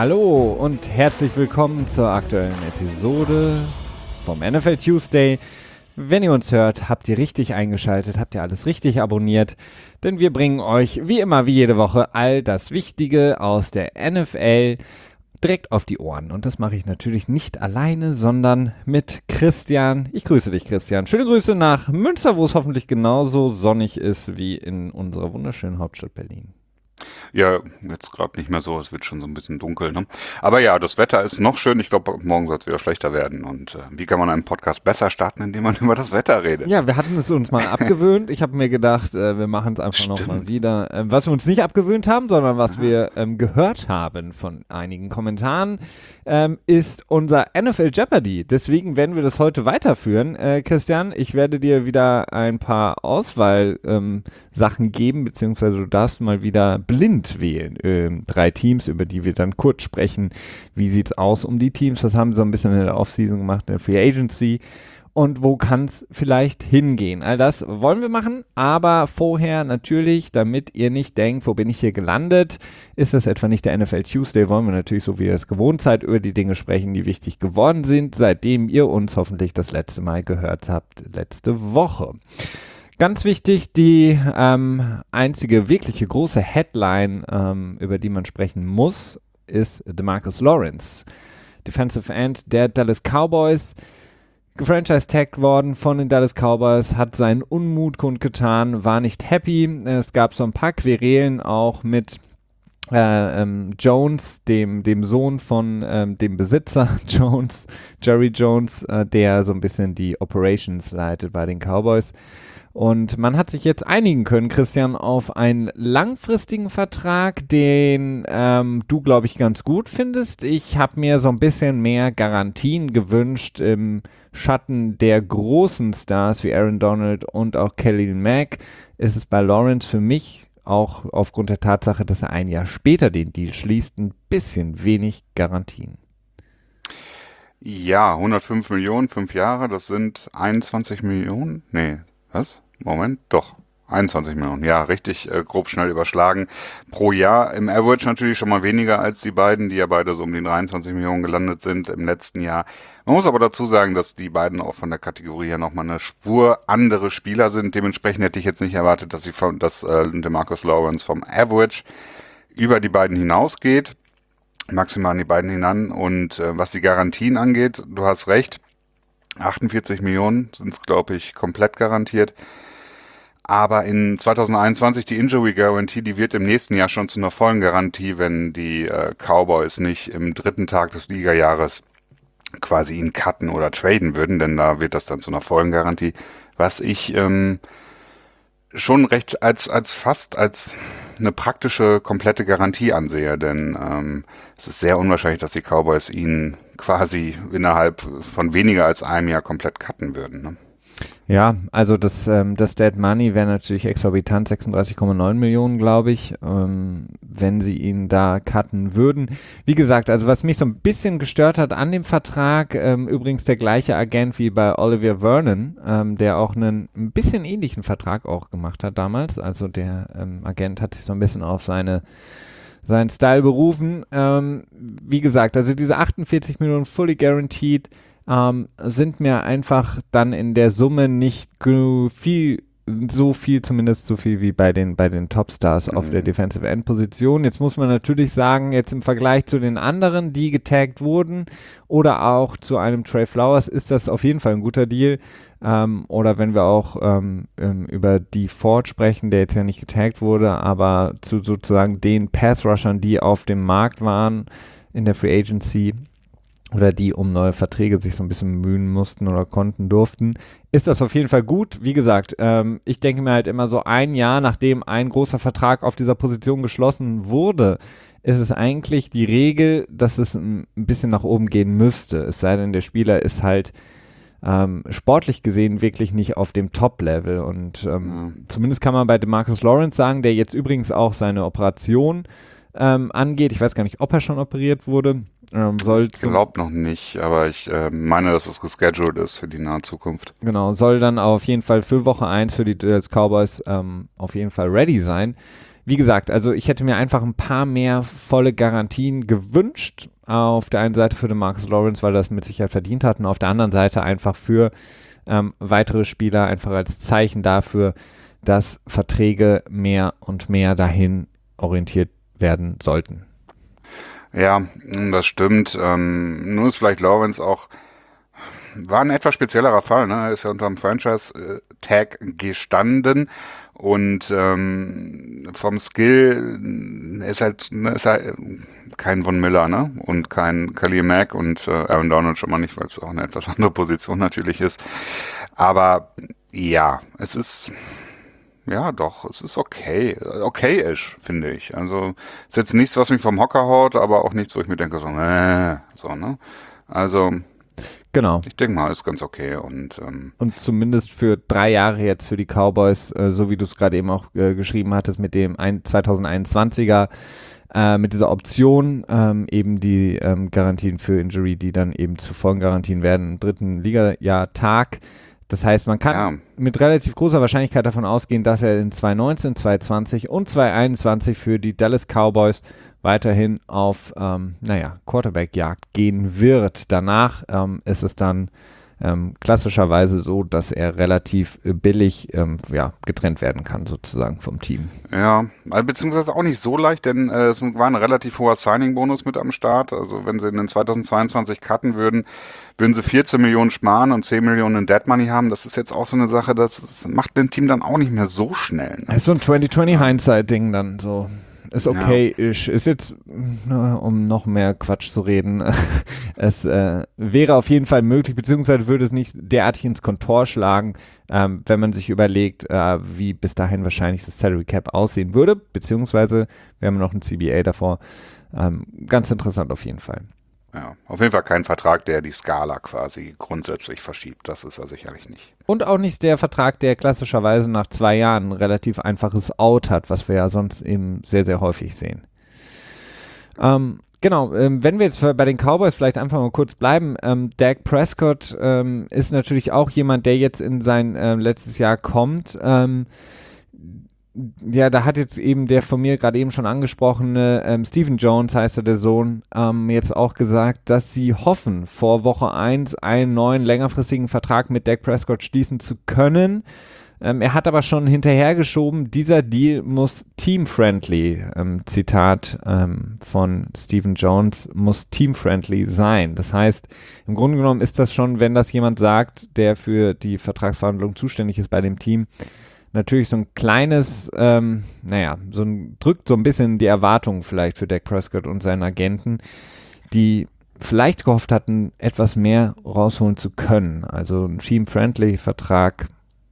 Hallo und herzlich willkommen zur aktuellen Episode vom NFL Tuesday. Wenn ihr uns hört, habt ihr richtig eingeschaltet, habt ihr alles richtig abonniert, denn wir bringen euch wie immer, wie jede Woche, all das Wichtige aus der NFL direkt auf die Ohren. Und das mache ich natürlich nicht alleine, sondern mit Christian. Ich grüße dich, Christian. Schöne Grüße nach Münster, wo es hoffentlich genauso sonnig ist wie in unserer wunderschönen Hauptstadt Berlin. Ja, jetzt gerade nicht mehr so, es wird schon so ein bisschen dunkel, ne? Aber ja, das Wetter ist noch schön. Ich glaube, morgen soll es wieder schlechter werden. Und wie kann man einen Podcast besser starten, indem man über das Wetter redet? Ja, wir hatten es uns mal abgewöhnt. Ich habe mir gedacht, wir machen es einfach nochmal wieder. Was wir uns nicht abgewöhnt haben, sondern was wir gehört haben von einigen Kommentaren, ist unser NFL Jeopardy. Deswegen werden wir das heute weiterführen. Christian, ich werde dir wieder ein paar Auswahlsachen geben, beziehungsweise du darfst mal wieder blind wählen. 3 Teams, über die wir dann kurz sprechen. Wie sieht's aus um die Teams? Was haben sie so ein bisschen in der Offseason gemacht, in der Free Agency? Und wo kann es vielleicht hingehen? All das wollen wir machen, aber vorher natürlich, damit ihr nicht denkt, wo bin ich hier gelandet, ist das etwa nicht der NFL Tuesday, wollen wir natürlich, so wie ihr es gewohnt seid, über die Dinge sprechen, die wichtig geworden sind, seitdem ihr uns hoffentlich das letzte Mal gehört habt, letzte Woche. Ganz wichtig, die einzige wirkliche große Headline, über die man sprechen muss, ist DeMarcus Lawrence, Defensive End der Dallas Cowboys, gefranchise-tagged worden von den Dallas Cowboys, hat seinen Unmut kundgetan, war nicht happy. Es gab so ein paar Querelen auch mit Jones, dem Sohn von dem Besitzer Jones, Jerry Jones, der so ein bisschen die Operations leitet bei den Cowboys. Und man hat sich jetzt einigen können, Christian, auf einen langfristigen Vertrag, den du, glaube ich, ganz gut findest. Ich habe mir so ein bisschen mehr Garantien gewünscht im Schatten der großen Stars wie Aaron Donald und auch Khalil Mack. Ist es bei Lawrence für mich auch aufgrund der Tatsache, dass er ein Jahr später den Deal schließt, ein bisschen wenig Garantien. Ja, 105 Millionen, 5 Jahre, das sind 21 Millionen? Nee, was? Moment, doch. 21 Millionen, ja, richtig grob schnell überschlagen. Pro Jahr im Average natürlich schon mal weniger als die beiden, die ja beide so um die 23 Millionen gelandet sind im letzten Jahr. Man muss aber dazu sagen, dass die beiden auch von der Kategorie her nochmal eine Spur andere Spieler sind. Dementsprechend hätte ich jetzt nicht erwartet, dass DeMarcus Lawrence vom Average über die beiden hinausgeht, maximal an die beiden hinan. Und was die Garantien angeht, du hast recht, 48 Millionen sind es, glaube ich, komplett garantiert. Aber in 2021 die Injury Guarantee, die wird im nächsten Jahr schon zu einer vollen Garantie, wenn die Cowboys nicht im 3. Tag des Ligajahres quasi ihn cutten oder traden würden, denn da wird das dann zu einer vollen Garantie, was ich schon recht als eine praktische, komplette Garantie ansehe, denn es ist sehr unwahrscheinlich, dass die Cowboys ihn quasi innerhalb von weniger als einem Jahr komplett cutten würden, ne? Ja, also das Dead Money wäre natürlich exorbitant, 36,9 Millionen, glaube ich, wenn sie ihn da cutten würden. Wie gesagt, also was mich so ein bisschen gestört hat an dem Vertrag, übrigens der gleiche Agent wie bei Oliver Vernon, der auch einen ein bisschen ähnlichen Vertrag auch gemacht hat damals. Also der Agent hat sich so ein bisschen auf seinen Style berufen. Wie gesagt, also diese 48 Millionen fully guaranteed sind mir einfach dann in der Summe nicht so viel wie bei den Topstars auf der Defensive End Position. Jetzt muss man natürlich sagen, jetzt im Vergleich zu den anderen, die getaggt wurden oder auch zu einem Trey Flowers, ist das auf jeden Fall ein guter Deal. Oder wenn wir auch über die Ford sprechen, der jetzt ja nicht getaggt wurde, aber zu sozusagen den Pass-Rushern, die auf dem Markt waren in der Free Agency, oder die um neue Verträge sich so ein bisschen bemühen mussten oder konnten, durften, ist das auf jeden Fall gut. Wie gesagt, ich denke mir halt immer so, ein Jahr nachdem ein großer Vertrag auf dieser Position geschlossen wurde, ist es eigentlich die Regel, dass es ein bisschen nach oben gehen müsste. Es sei denn, der Spieler ist halt sportlich gesehen wirklich nicht auf dem Top-Level. Und zumindest kann man bei DeMarcus Lawrence sagen, der jetzt übrigens auch seine Operation angeht. Ich weiß gar nicht, ob er schon operiert wurde. Ich glaube noch nicht, aber ich meine, dass es gescheduled ist für die nahe Zukunft. Genau, soll dann auf jeden Fall für Woche 1 für die Dallas Cowboys auf jeden Fall ready sein. wie gesagt, also ich hätte mir einfach ein paar mehr volle Garantien gewünscht. Auf der einen Seite für den Marcus Lawrence, weil er das mit Sicherheit verdient hat, und auf der anderen Seite einfach für weitere Spieler, einfach als Zeichen dafür, dass Verträge mehr und mehr dahin orientiert werden sollten. Ja, das stimmt. Nur ist vielleicht Lawrence auch, war ein etwas speziellerer Fall, ne? Er ist ja unter dem Franchise-Tag gestanden und vom Skill ist halt kein Von Miller, ne? Und kein Khalil Mack und Aaron Donald schon mal nicht, weil es auch eine etwas andere Position natürlich ist. Aber ja, es ist okay. Okay-ish, finde ich. Also, ist jetzt nichts, was mich vom Hocker haut, aber auch nichts, wo ich mir denke, so, ne? Also, Genau. ich denke mal, ist ganz okay und zumindest für 3 Jahre jetzt für die Cowboys, so wie du es gerade eben auch geschrieben hattest, mit dem 2021er, mit dieser Option, eben die Garantien für Injury, die dann eben zu vollen Garantien werden im 3. Liga-Jahr-Tag. Das heißt, man kann mit relativ großer Wahrscheinlichkeit davon ausgehen, dass er in 2019, 2020 und 2021 für die Dallas Cowboys weiterhin auf Quarterback-Jagd gehen wird. Danach ist es dann klassischerweise so, dass er relativ billig getrennt werden kann, sozusagen vom Team. ja, beziehungsweise auch nicht so leicht, denn es war ein relativ hoher Signing-Bonus mit am Start. Also wenn sie in den 2022 cutten würden sie 14 Millionen sparen und 10 Millionen in Dead Money haben. Das ist jetzt auch so eine Sache, das macht den Team dann auch nicht mehr so schnell. Ne? Das ist so ein 2020 Hindsight-Ding dann so. Ist okay-ish. Ist jetzt, um noch mehr Quatsch zu reden, es wäre auf jeden Fall möglich, beziehungsweise würde es nicht derartig ins Kontor schlagen, wenn man sich überlegt, wie bis dahin wahrscheinlich das Salary Cap aussehen würde, beziehungsweise wir haben noch ein CBA davor. Ganz interessant auf jeden Fall. Ja, auf jeden Fall kein Vertrag, der die Skala quasi grundsätzlich verschiebt. Das ist er sicherlich nicht. Und auch nicht der Vertrag, der klassischerweise nach 2 Jahren ein relativ einfaches Out hat, was wir ja sonst eben sehr, sehr häufig sehen. Genau, wenn wir jetzt bei den Cowboys vielleicht einfach mal kurz bleiben, Dak Prescott ist natürlich auch jemand, der jetzt in sein letztes Jahr kommt. Ja, da hat jetzt eben der von mir gerade eben schon angesprochene Stephen Jones, heißt er, der Sohn, jetzt auch gesagt, dass sie hoffen, vor Woche 1 einen neuen längerfristigen Vertrag mit Dak Prescott schließen zu können. Er hat aber schon hinterhergeschoben, dieser Deal muss team-friendly, Zitat von Stephen Jones, muss team-friendly sein. Das heißt, im Grunde genommen ist das schon, wenn das jemand sagt, der für die Vertragsverhandlung zuständig ist bei dem Team, natürlich so ein kleines, drückt so ein bisschen die Erwartungen vielleicht für Dak Prescott und seinen Agenten, die vielleicht gehofft hatten, etwas mehr rausholen zu können. Also ein Team-Friendly-Vertrag.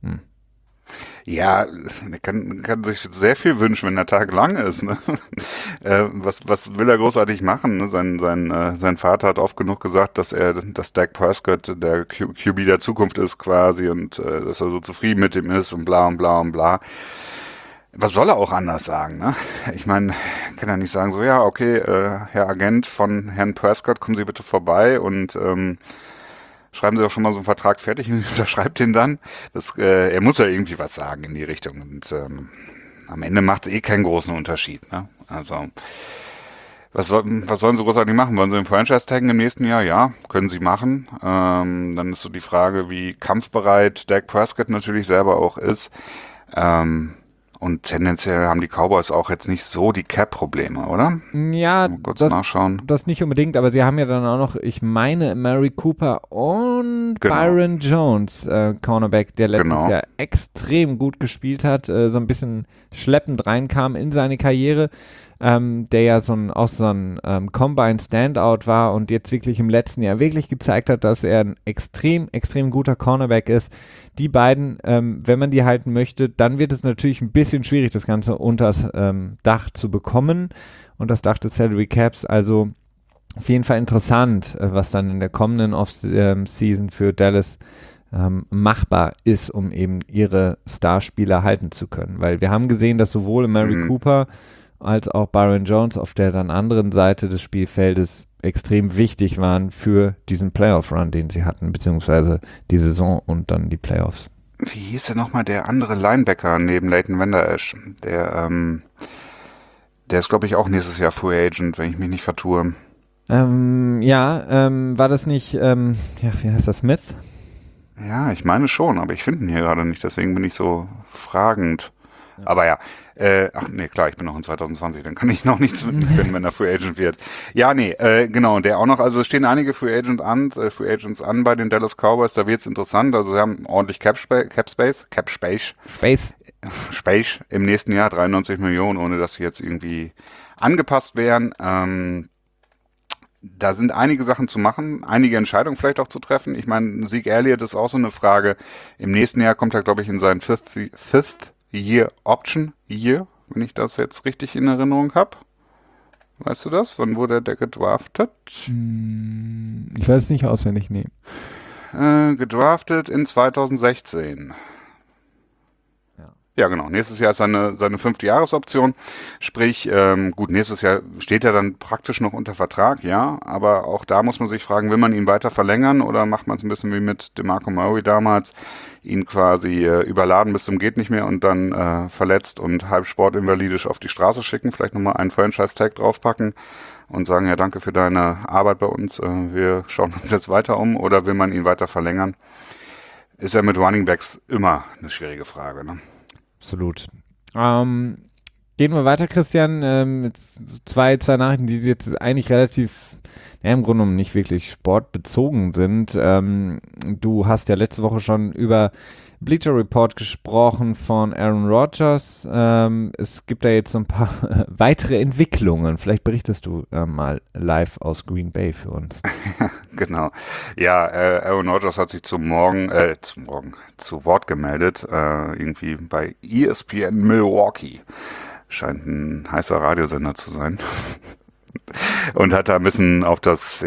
Ja, man kann sich sehr viel wünschen, wenn der Tag lang ist. Ne? Was will er großartig machen? Ne? Sein Vater hat oft genug gesagt, dass Dak Prescott der QB der Zukunft ist quasi und dass er so zufrieden mit ihm ist und bla und bla und bla. Was soll er auch anders sagen? Ne? Ich meine, kann er nicht sagen, so ja, okay, Herr Agent von Herrn Prescott, kommen Sie bitte vorbei und schreiben Sie doch schon mal so einen Vertrag fertig und unterschreibt den dann. Er muss ja irgendwie was sagen in die Richtung. Und am Ende macht es keinen großen Unterschied. Ne? Also, was sollen Sie großartig machen? Wollen Sie den Franchise taggen im nächsten Jahr? Ja, können Sie machen. Dann ist so die Frage, wie kampfbereit Dak Prescott natürlich selber auch ist. Und tendenziell haben die Cowboys auch jetzt nicht so die Cap-Probleme, oder? Ja, mal kurz nachschauen. Das nicht unbedingt, aber sie haben ja dann auch noch, ich meine, Mary Cooper und Byron Jones, Cornerback, der letztes Jahr extrem gut gespielt hat, so ein bisschen schleppend reinkam in seine Karriere, der ja so ein Combine-Standout war und jetzt wirklich im letzten Jahr wirklich gezeigt hat, dass er ein extrem, extrem guter Cornerback ist. Die beiden, wenn man die halten möchte, dann wird es natürlich ein bisschen schwierig, das Ganze unters Dach zu bekommen und das Dach des Salary Caps. Also auf jeden Fall interessant, was dann in der kommenden Off-Season für Dallas machbar ist, um eben ihre Starspieler halten zu können. Weil wir haben gesehen, dass sowohl Mary Cooper als auch Byron Jones auf der dann anderen Seite des Spielfeldes extrem wichtig waren für diesen Playoff-Run, den sie hatten, beziehungsweise die Saison und dann die Playoffs. Wie hieß der nochmal, der andere Linebacker neben Leighton Vander Esch? Der Der ist, glaube ich, auch nächstes Jahr Free Agent, wenn ich mich nicht vertue. War das nicht, wie heißt das, Smith? Ja, ich meine schon, aber ich finde ihn hier gerade nicht, deswegen bin ich so fragend. Ja. Aber ja, ach nee, klar, ich bin noch in 2020, dann kann ich noch nichts mitnehmen, wenn er Free Agent wird. Ja, nee, genau, und der auch noch, also stehen einige Free Agents an bei den Dallas Cowboys, da wird's interessant, also sie haben ordentlich Space im nächsten Jahr, 93 Millionen, ohne dass sie jetzt irgendwie angepasst wären. Da sind einige Sachen zu machen, einige Entscheidungen vielleicht auch zu treffen. Ich meine, Zeke Elliott ist auch so eine Frage. Im nächsten Jahr kommt er, glaube ich, in seinen Fifth Year Option Year, wenn ich das jetzt richtig in Erinnerung habe. Weißt du das? Wann wurde der gedraftet? Ich weiß es nicht auswendig, nee. Gedraftet in 2016. Ja, genau. Nächstes Jahr ist seine 5. Jahresoption. Sprich, gut, nächstes Jahr steht er dann praktisch noch unter Vertrag, ja. Aber auch da muss man sich fragen, will man ihn weiter verlängern oder macht man es ein bisschen wie mit DeMarco Murray damals, ihn quasi überladen bis zum geht nicht mehr und dann verletzt und halb sportinvalidisch auf die Straße schicken, vielleicht nochmal einen Franchise-Tag draufpacken und sagen, ja, danke für deine Arbeit bei uns, wir schauen uns jetzt weiter um, oder will man ihn weiter verlängern? Ist ja mit Running Backs immer eine schwierige Frage, ne? Absolut. Gehen wir weiter, Christian. Jetzt zwei Nachrichten, die jetzt eigentlich relativ, im Grunde genommen nicht wirklich sportbezogen sind. Du hast ja letzte Woche schon über Bleacher Report gesprochen von Aaron Rodgers. Es gibt da jetzt so ein paar weitere Entwicklungen. Vielleicht berichtest du mal live aus Green Bay für uns. Genau. Ja, Aaron Rodgers hat sich zu Wort gemeldet, irgendwie bei ESPN Milwaukee. Scheint ein heißer Radiosender zu sein. Und hat da ein bisschen auf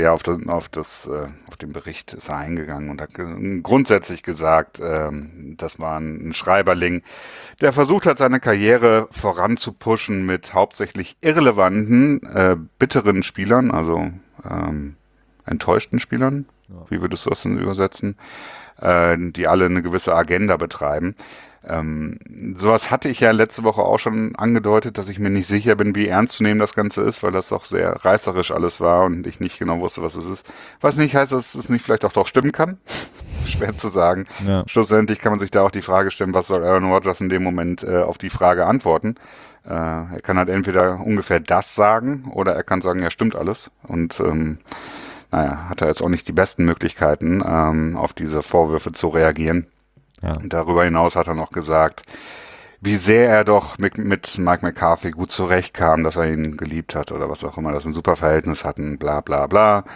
den Bericht ist er eingegangen und hat grundsätzlich gesagt, das war ein Schreiberling, der versucht hat, seine Karriere voranzupushen mit hauptsächlich irrelevanten, bitteren Spielern, also enttäuschten Spielern, wie würdest du das denn übersetzen, die alle eine gewisse Agenda betreiben. Sowas hatte ich ja letzte Woche auch schon angedeutet, dass ich mir nicht sicher bin, wie ernst zu nehmen das Ganze ist, weil das doch sehr reißerisch alles war und ich nicht genau wusste, was es ist. Was nicht heißt, dass es nicht vielleicht auch doch stimmen kann. Schwer zu sagen. Ja. Schlussendlich kann man sich da auch die Frage stellen, was soll Aaron Rodgers in dem Moment auf die Frage antworten. Er kann halt entweder ungefähr das sagen oder er kann sagen, ja, stimmt alles. Und hat er jetzt auch nicht die besten Möglichkeiten, auf diese Vorwürfe zu reagieren. Ja. Darüber hinaus hat er noch gesagt, wie sehr er doch mit Mike McCarthy gut zurechtkam, dass er ihn geliebt hat oder was auch immer, dass sie ein super Verhältnis hatten, bla bla bla.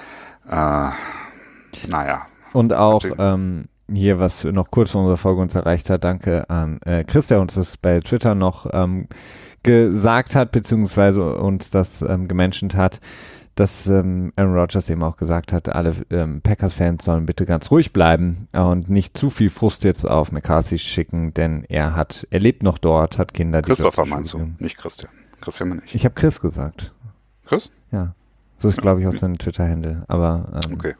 Und auch hier, was noch kurz vor unserer Folge uns erreicht hat, danke an Chris, der uns das bei Twitter noch gesagt hat, beziehungsweise uns das gemenschent hat, dass Aaron Rodgers eben auch gesagt hat, alle Packers-Fans sollen bitte ganz ruhig bleiben und nicht zu viel Frust jetzt auf McCarthy schicken, denn er lebt noch dort, hat Kinder. Christopher meinst du, nicht Christian. Christian bin ich. Ich habe Chris gesagt. Chris? Ja. So ist, glaube ich, auch sein Twitter-Handle. Aber okay.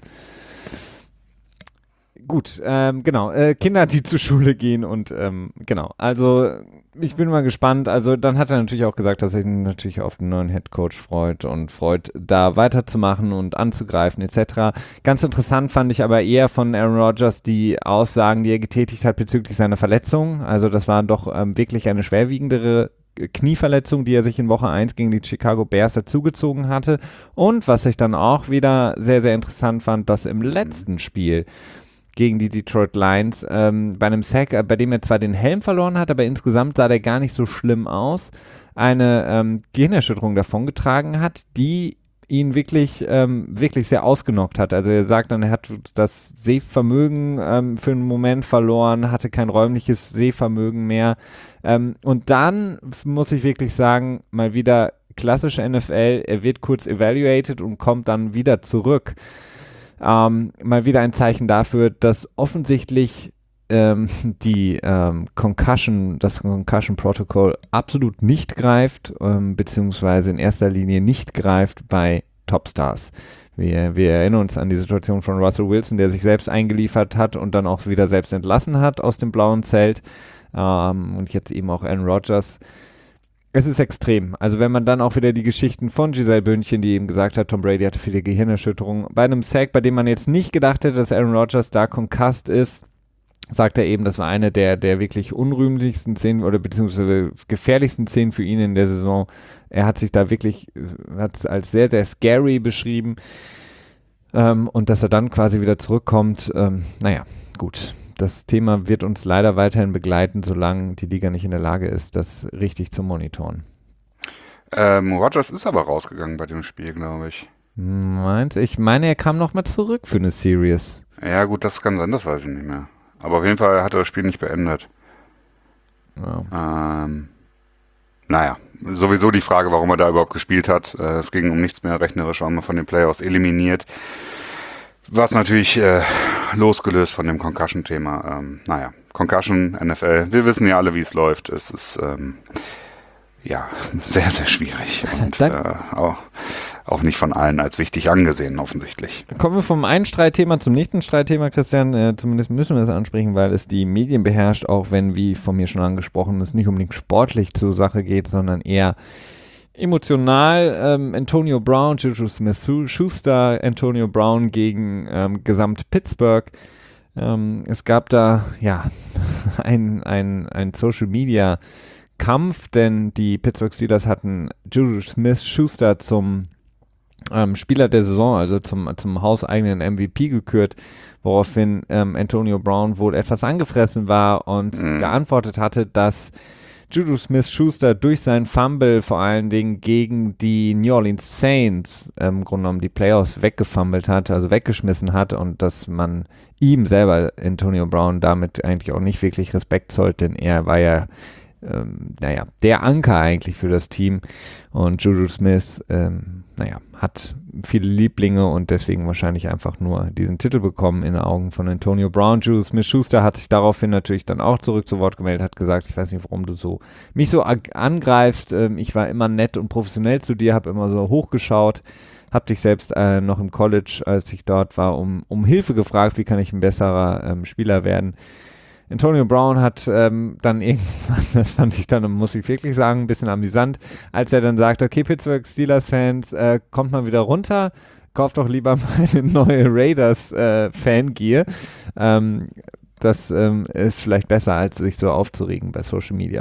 Gut, genau. Kinder, die zur Schule gehen und genau. Also ich bin mal gespannt. Also dann hat er natürlich auch gesagt, dass er sich natürlich auf den neuen Headcoach freut, da weiterzumachen und anzugreifen etc. Ganz interessant fand ich aber eher von Aaron Rodgers die Aussagen, die er getätigt hat bezüglich seiner Verletzung. Also das war doch wirklich eine schwerwiegendere Knieverletzung, die er sich in Woche 1 gegen die Chicago Bears dazugezogen hatte. Und was ich dann auch wieder sehr, sehr interessant fand, dass im letzten Spiel gegen die Detroit Lions, bei einem Sack, bei dem er zwar den Helm verloren hat, aber insgesamt sah der gar nicht so schlimm aus, eine Gehirnerschütterung davongetragen hat, die ihn wirklich sehr ausgenockt hat. Also er sagt dann, er hat das Sehvermögen für einen Moment verloren, hatte kein räumliches Sehvermögen mehr. Und dann muss ich wirklich sagen, mal wieder klassische NFL, er wird kurz evaluated und kommt dann wieder zurück. Mal wieder ein Zeichen dafür, dass offensichtlich das Concussion Protocol absolut nicht greift, beziehungsweise in erster Linie nicht greift bei Topstars. Wir erinnern uns an die Situation von Russell Wilson, der sich selbst eingeliefert hat und dann auch wieder selbst entlassen hat aus dem blauen Zelt. Und jetzt eben auch Aaron Rodgers. Es ist extrem. Also wenn man dann auch wieder die Geschichten von Giselle Bündchen, die eben gesagt hat, Tom Brady hatte viele Gehirnerschütterungen, bei einem Sack, bei dem man jetzt nicht gedacht hätte, dass Aaron Rodgers da concussed ist, sagt er eben, das war eine der wirklich unrühmlichsten Szenen oder beziehungsweise gefährlichsten Szenen für ihn in der Saison. Er hat sich da wirklich, hat es als sehr, sehr scary beschrieben. Und dass er dann quasi wieder zurückkommt, naja, gut. Das Thema wird uns leider weiterhin begleiten, solange die Liga nicht in der Lage ist, das richtig zu monitoren. Rodgers ist aber rausgegangen bei dem Spiel, glaube ich. Ich meine, er kam nochmal zurück für eine Series. Ja gut, das kann sein, das weiß ich nicht mehr. Aber auf jeden Fall hat er das Spiel nicht beendet. Ja. Naja, sowieso die Frage, warum er da überhaupt gespielt hat. Es ging um nichts mehr, rechnerisch waren wir von den Playoffs eliminiert. Was natürlich losgelöst von dem Concussion-Thema. Naja, Concussion, NFL, wir wissen ja alle, wie es läuft. Es ist ja sehr, sehr schwierig und auch nicht von allen als wichtig angesehen, offensichtlich. Kommen wir vom einen Streitthema zum nächsten Streitthema, Christian. Zumindest müssen wir das ansprechen, weil es die Medien beherrscht, auch wenn, wie von mir schon angesprochen, es nicht unbedingt sportlich zur Sache geht, sondern eher emotional. Antonio Brown, Juju Smith-Schuster, Antonio Brown gegen Gesamt Pittsburgh. Es gab da ja ein Social-Media-Kampf, denn die Pittsburgh Steelers hatten Juju Smith-Schuster zum Spieler der Saison, also zum hauseigenen MVP gekürt, woraufhin Antonio Brown wohl etwas angefressen war und geantwortet hatte, dass Juju Smith-Schuster durch seinen Fumble vor allen Dingen gegen die New Orleans Saints im Grunde genommen die Playoffs weggefummelt hat, also weggeschmissen hat und dass man ihm selber, Antonio Brown, damit eigentlich auch nicht wirklich Respekt zollt, denn er war ja der Anker eigentlich für das Team und Juju Smith, hat viele Lieblinge und deswegen wahrscheinlich einfach nur diesen Titel bekommen in den Augen von Antonio Brown. Juju Smith-Schuster hat sich daraufhin natürlich dann auch zurück zu Wort gemeldet, hat gesagt, ich weiß nicht, warum du mich so angreifst, ich war immer nett und professionell zu dir, habe immer so hochgeschaut, habe dich selbst noch im College, als ich dort war, um Hilfe gefragt, wie kann ich ein besserer Spieler werden. Antonio Brown hat dann irgendwann, das fand ich dann, muss ich wirklich sagen, ein bisschen amüsant, als er dann sagt, okay, Pittsburgh Steelers-Fans, kommt mal wieder runter, kauft doch lieber meine neue Raiders-Fangear. Das ist vielleicht besser, als sich so aufzuregen bei Social Media.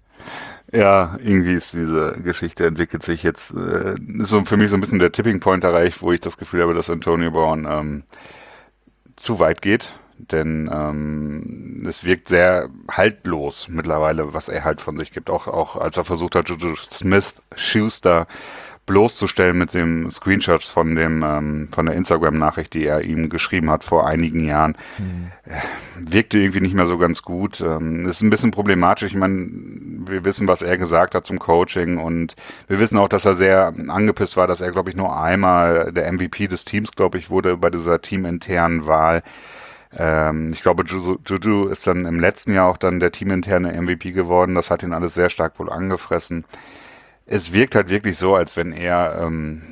Ja, irgendwie ist diese Geschichte entwickelt sich jetzt, ist so für mich so ein bisschen der Tipping Point erreicht, wo ich das Gefühl habe, dass Antonio Brown zu weit geht. Denn es wirkt sehr haltlos mittlerweile, was er halt von sich gibt. Auch als er versucht hat, Juju Smith-Schuster bloßzustellen mit dem Screenshots von der Instagram-Nachricht, die er ihm geschrieben hat vor einigen Jahren, wirkte irgendwie nicht mehr so ganz gut. Ist ein bisschen problematisch. Ich meine, wir wissen, was er gesagt hat zum Coaching und wir wissen auch, dass er sehr angepisst war, dass er, glaube ich, nur einmal der MVP des Teams, glaube ich, wurde bei dieser teaminternen Wahl. Ich glaube, Juju ist dann im letzten Jahr auch dann der teaminterne MVP geworden. Das hat ihn alles sehr stark wohl angefressen. Es wirkt halt wirklich so, als wenn er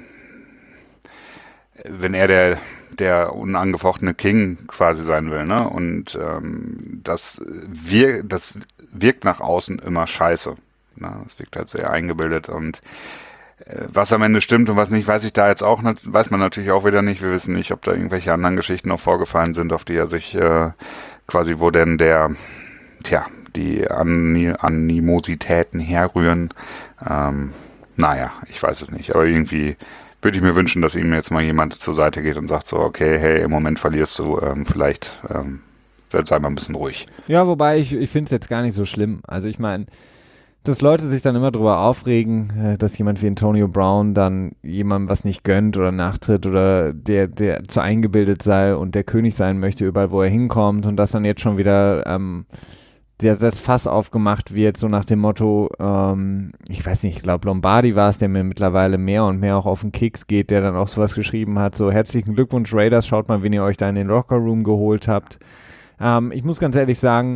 der unangefochtene King quasi sein will, ne? Und das wirkt nach außen immer scheiße. Ne? Das wirkt halt sehr eingebildet und was am Ende stimmt und was nicht, weiß man natürlich auch wieder nicht. Wir wissen nicht, ob da irgendwelche anderen Geschichten noch vorgefallen sind, auf die er sich quasi, wo denn die Animositäten herrühren. Ich weiß es nicht. Aber irgendwie würde ich mir wünschen, dass ihm jetzt mal jemand zur Seite geht und sagt so, okay, hey, im Moment verlierst du, vielleicht sei mal ein bisschen ruhig. Ja, wobei ich finde es jetzt gar nicht so schlimm. Also ich meine, dass Leute sich dann immer drüber aufregen, dass jemand wie Antonio Brown dann jemandem was nicht gönnt oder nachtritt oder der zu eingebildet sei und der König sein möchte, überall wo er hinkommt und dass dann jetzt schon wieder das Fass aufgemacht wird, so nach dem Motto, ich weiß nicht, ich glaube Lombardi war es, der mir mittlerweile mehr und mehr auch auf den Keks geht, der dann auch sowas geschrieben hat, so herzlichen Glückwunsch Raiders, schaut mal, wen ihr euch da in den Lockerroom geholt habt. Ich muss ganz ehrlich sagen,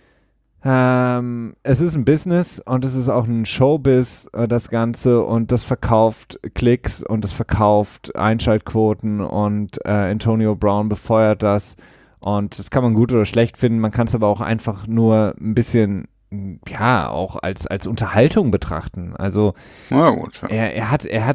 es ist ein Business und es ist auch ein Showbiz, das Ganze, und das verkauft Klicks und das verkauft Einschaltquoten und Antonio Brown befeuert das und das kann man gut oder schlecht finden, man kann es aber auch einfach nur ein bisschen ja, auch als Unterhaltung betrachten. Also Na gut, ja. er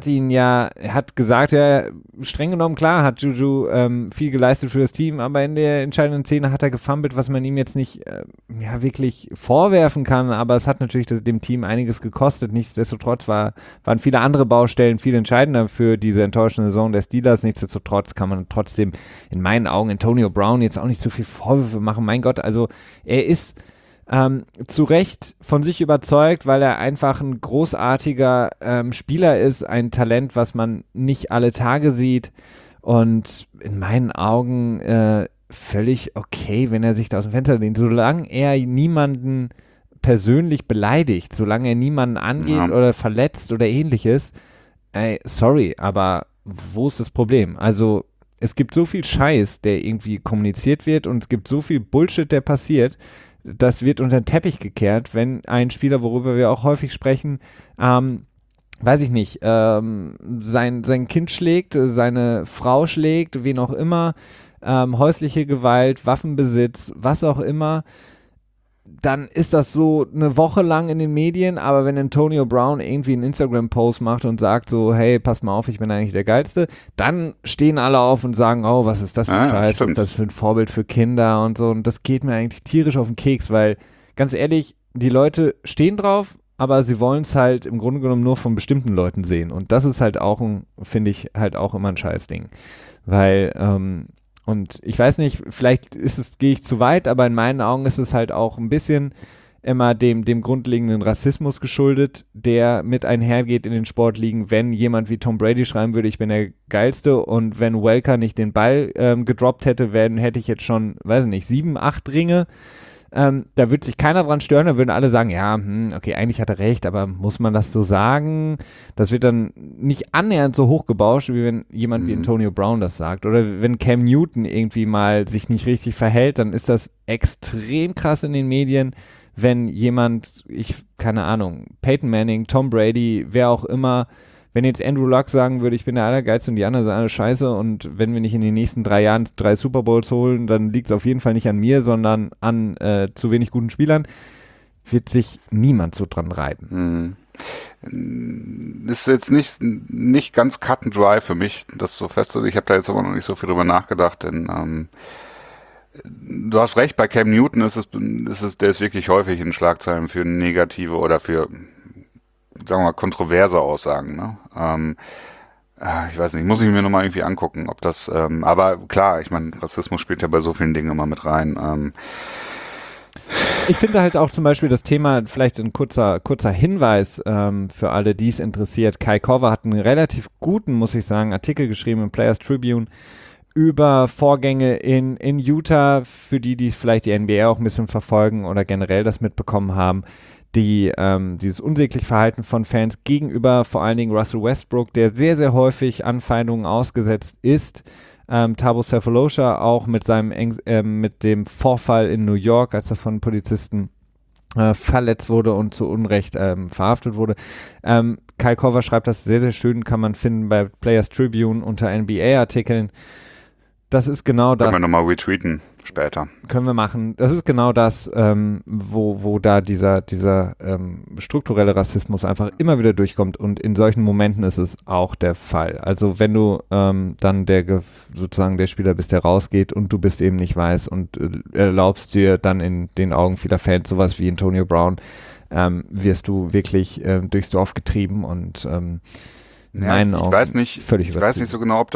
hat gesagt, ja, streng genommen, klar, hat Juju viel geleistet für das Team, aber in der entscheidenden Szene hat er gefummelt, was man ihm jetzt nicht ja, wirklich vorwerfen kann, aber es hat natürlich dem Team einiges gekostet. Nichtsdestotrotz waren viele andere Baustellen viel entscheidender für diese enttäuschende Saison der Steelers. Nichtsdestotrotz kann man trotzdem in meinen Augen Antonio Brown jetzt auch nicht so viel Vorwürfe machen. Mein Gott, also er ist zu Recht von sich überzeugt, weil er einfach ein großartiger Spieler ist, ein Talent, was man nicht alle Tage sieht und in meinen Augen völlig okay, wenn er sich da aus dem Fenster lehnt, solange er niemanden persönlich beleidigt, solange er niemanden angeht oder verletzt oder ähnliches, sorry, aber wo ist das Problem? Also es gibt so viel Scheiß, der irgendwie kommuniziert wird und es gibt so viel Bullshit, der passiert. Das wird unter den Teppich gekehrt, wenn ein Spieler, worüber wir auch häufig sprechen, weiß ich nicht, sein Kind schlägt, seine Frau schlägt, wen auch immer, häusliche Gewalt, Waffenbesitz, was auch immer, dann ist das so eine Woche lang in den Medien, aber wenn Antonio Brown irgendwie einen Instagram-Post macht und sagt so, hey, pass mal auf, ich bin eigentlich der Geilste, dann stehen alle auf und sagen, oh, was ist das für ein Scheiß, was ist das für ein Vorbild für Kinder und so, und das geht mir eigentlich tierisch auf den Keks, weil, ganz ehrlich, die Leute stehen drauf, aber sie wollen es halt im Grunde genommen nur von bestimmten Leuten sehen, und das ist halt auch finde ich, halt auch immer ein Scheißding, weil, und ich weiß nicht, vielleicht gehe ich zu weit, aber in meinen Augen ist es halt auch ein bisschen immer dem grundlegenden Rassismus geschuldet, der mit einhergeht in den Sportligen, wenn jemand wie Tom Brady schreiben würde, ich bin der Geilste, und wenn Welker nicht den Ball gedroppt hätte, hätte ich jetzt schon, weiß ich nicht, 7, 8 Ringe. Da würde sich keiner dran stören, da würden alle sagen, ja, okay, eigentlich hat er recht, aber muss man das so sagen? Das wird dann nicht annähernd so hochgebauscht, wie wenn jemand wie Antonio Brown das sagt. Oder wenn Cam Newton irgendwie mal sich nicht richtig verhält, dann ist das extrem krass in den Medien, wenn jemand, keine Ahnung, Peyton Manning, Tom Brady, wer auch immer, wenn jetzt Andrew Luck sagen würde, ich bin der Allergeilste und die anderen sind alle scheiße, und wenn wir nicht in den nächsten 3 Jahren 3 Super Bowls holen, dann liegt es auf jeden Fall nicht an mir, sondern an zu wenig guten Spielern, wird sich niemand so dran reiben. Ist jetzt nicht ganz cut and dry für mich, das so festzulegen. Ich habe da jetzt aber noch nicht so viel drüber nachgedacht, denn du hast recht, bei Cam Newton der ist wirklich häufig in Schlagzeilen für negative oder für, sagen wir mal, kontroverse Aussagen, ne? Ich weiß nicht, muss ich mir nochmal irgendwie angucken, ob das, aber klar, ich meine, Rassismus spielt ja bei so vielen Dingen immer mit rein. Ich finde halt auch zum Beispiel das Thema, vielleicht ein kurzer Hinweis für alle, die es interessiert. Kai Korver hat einen relativ guten, muss ich sagen, Artikel geschrieben im Players Tribune über Vorgänge in Utah, für die vielleicht die NBA auch ein bisschen verfolgen oder generell das mitbekommen haben, dieses unsägliche Verhalten von Fans gegenüber vor allen Dingen Russell Westbrook, der sehr, sehr häufig Anfeindungen ausgesetzt ist. Thabo Sefolosha auch mit dem Vorfall in New York, als er von Polizisten verletzt wurde und zu Unrecht verhaftet wurde. Kyle Korver schreibt das sehr, sehr schön, kann man finden bei Players Tribune unter NBA-Artikeln. Das ist genau das. Können wir nochmal retweeten später. Können wir machen. Das ist genau das, wo da dieser strukturelle Rassismus einfach immer wieder durchkommt, und in solchen Momenten ist es auch der Fall. Also wenn du dann sozusagen der Spieler bist, der rausgeht und du bist eben nicht weiß und erlaubst dir dann in den Augen vieler Fans sowas wie Antonio Brown, wirst du wirklich durchs Dorf getrieben und ich weiß nicht so genau, ob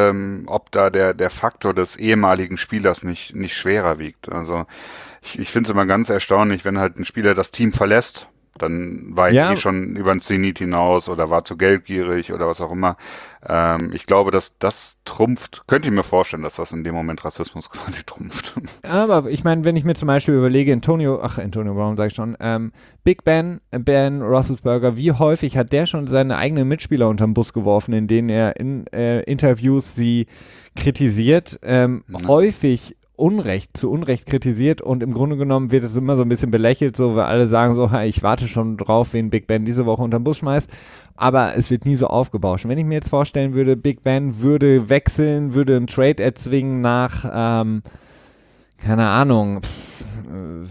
da der Faktor des ehemaligen Spielers nicht schwerer wiegt. Also ich finde es immer ganz erstaunlich, wenn halt ein Spieler das Team verlässt, dann war er schon über den Zenit hinaus oder war zu geldgierig oder was auch immer. Ich glaube, dass das trumpft, könnte ich mir vorstellen, dass das in dem Moment Rassismus quasi trumpft. Aber ich meine, wenn ich mir zum Beispiel überlege, Antonio Brown sage ich schon, Big Ben Roethlisberger, wie häufig hat der schon seine eigenen Mitspieler unterm Bus geworfen, in denen er in Interviews sie kritisiert, häufig zu Unrecht kritisiert, und im Grunde genommen wird es immer so ein bisschen belächelt, so, weil alle sagen so, ich warte schon drauf, wen Big Ben diese Woche unterm Bus schmeißt, aber es wird nie so aufgebauscht. Wenn ich mir jetzt vorstellen würde, Big Ben würde wechseln, würde einen Trade erzwingen nach, keine Ahnung,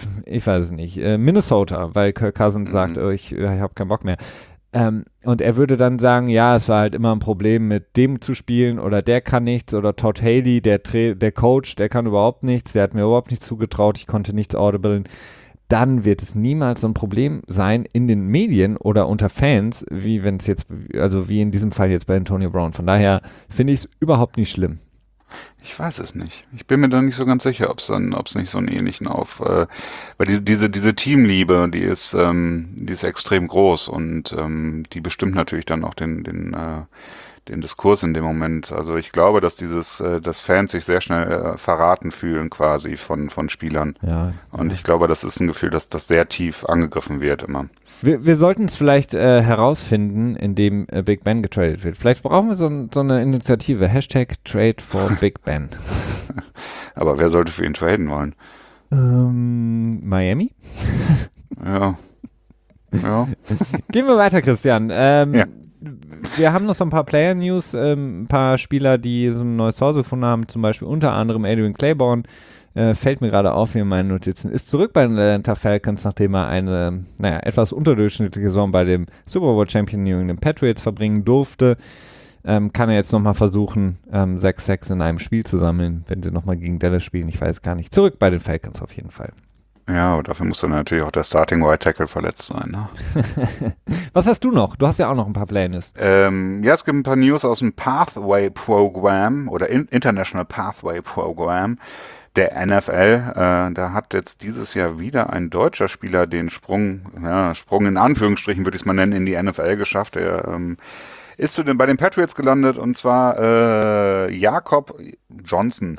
ich weiß es nicht, Minnesota, weil Kirk Cousins sagt, ich habe keinen Bock mehr. Und er würde dann sagen, ja, es war halt immer ein Problem, mit dem zu spielen oder der kann nichts oder Todd Haley, der Coach, der kann überhaupt nichts, der hat mir überhaupt nichts zugetraut, ich konnte nichts audiblen. Dann wird es niemals so ein Problem sein in den Medien oder unter Fans, wie wenn es jetzt, also wie in diesem Fall jetzt bei Antonio Brown. Von daher finde ich es überhaupt nicht schlimm. Ich weiß es nicht. Ich bin mir da nicht so ganz sicher, ob es nicht so einen ähnlichen weil diese Teamliebe, die ist extrem groß und die bestimmt natürlich dann auch den Diskurs in dem Moment. Also ich glaube, dass dass Fans sich sehr schnell verraten fühlen quasi von Spielern. Ja. Und ich glaube, das ist ein Gefühl, dass das sehr tief angegriffen wird immer. Wir sollten es vielleicht herausfinden, indem Big Ben getradet wird. Vielleicht brauchen wir so eine Initiative. #Trade for Big Ben. Aber wer sollte für ihn traden wollen? Miami? Ja. Gehen wir weiter, Christian. Ja. Wir haben noch so ein paar Player-News, ein paar Spieler, die so ein neues Zuhause gefunden haben, zum Beispiel unter anderem Adrian Claiborne. Fällt mir gerade auf hier in meinen Notizen, ist zurück bei den Atlanta Falcons, nachdem er eine, etwas unterdurchschnittliche Saison bei dem Super Bowl Champion New England Patriots verbringen durfte. Kann er jetzt nochmal versuchen, 6 Sacks in einem Spiel zu sammeln, wenn sie nochmal gegen Dallas spielen, ich weiß gar nicht. Zurück bei den Falcons auf jeden Fall. Ja, aber dafür muss dann natürlich auch der Starting Right Tackle verletzt sein. Ne? Was hast du noch? Du hast ja auch noch ein paar Pläne. Ja, es gibt ein paar News aus dem Pathway Program oder International Pathway Program der NFL. Da hat jetzt dieses Jahr wieder ein deutscher Spieler den Sprung in Anführungsstrichen würde ich es mal nennen, in die NFL geschafft. Er ist bei den Patriots gelandet und zwar Jacob Johnson.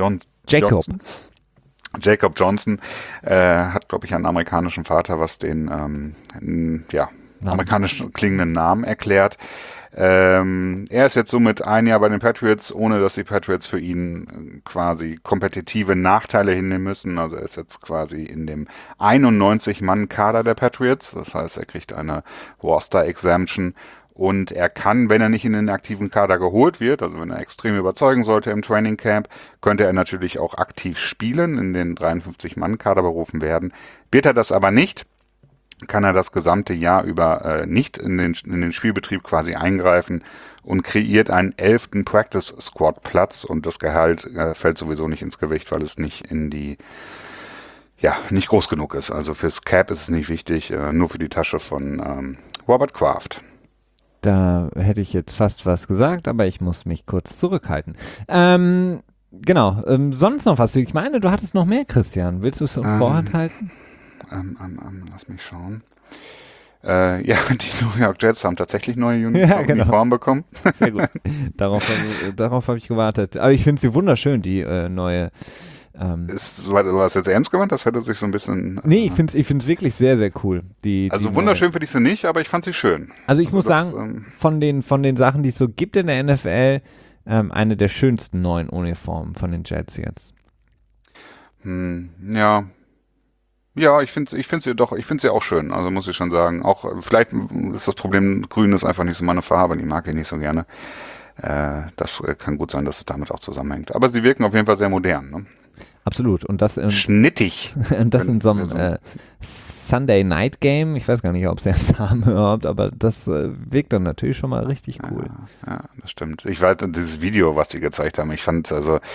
Jacob Johnson hat, glaube ich, einen amerikanischen Vater, was den amerikanisch klingenden Namen erklärt. Er ist jetzt somit ein Jahr bei den Patriots, ohne dass die Patriots für ihn quasi kompetitive Nachteile hinnehmen müssen. Also er ist jetzt quasi in dem 91-Mann-Kader der Patriots. Das heißt, er kriegt eine Roster-Exemption. Und er kann, wenn er nicht in den aktiven Kader geholt wird, also wenn er extrem überzeugen sollte im Training Camp, könnte er natürlich auch aktiv spielen, in den 53-Mann-Kader berufen werden. Wird er das aber nicht, kann er das gesamte Jahr über nicht in den Spielbetrieb quasi eingreifen und kreiert einen 11. Practice Squad Platz und das Gehalt fällt sowieso nicht ins Gewicht, weil es nicht nicht groß genug ist. Also fürs Cap ist es nicht wichtig, nur für die Tasche von Robert Kraft. Da hätte ich jetzt fast was gesagt, aber ich muss mich kurz zurückhalten. Genau, sonst noch was? Ich meine, du hattest noch mehr, Christian. Willst du es Vorhand halten? Lass mich schauen. Die New York Jets haben tatsächlich neue Uniformen bekommen. Sehr gut. Darauf habe ich gewartet. Aber ich finde sie wunderschön, die neue. War das jetzt ernst gemeint? Das hätte sich so ein bisschen... Nee, ich find's wirklich sehr, sehr cool. Also wunderschön finde ich sie nicht, aber ich fand sie schön. Also ich muss sagen, von den Sachen, die es so gibt in der NFL, eine der schönsten neuen Uniformen von den Jets jetzt. Ja, ich finde sie auch schön, also muss ich schon sagen. Auch vielleicht ist das Problem, grün ist einfach nicht so meine Farbe, die mag ich nicht so gerne. Das kann gut sein, dass es damit auch zusammenhängt. Aber sie wirken auf jeden Fall sehr modern, ne? Absolut. Und das schnittig. Und das in so einem Sunday Night Game. Ich weiß gar nicht, ob sie das haben überhaupt, aber das wirkt dann natürlich schon mal richtig cool. Ja, das stimmt. Ich weiß, dieses Video, was sie gezeigt haben, ich fand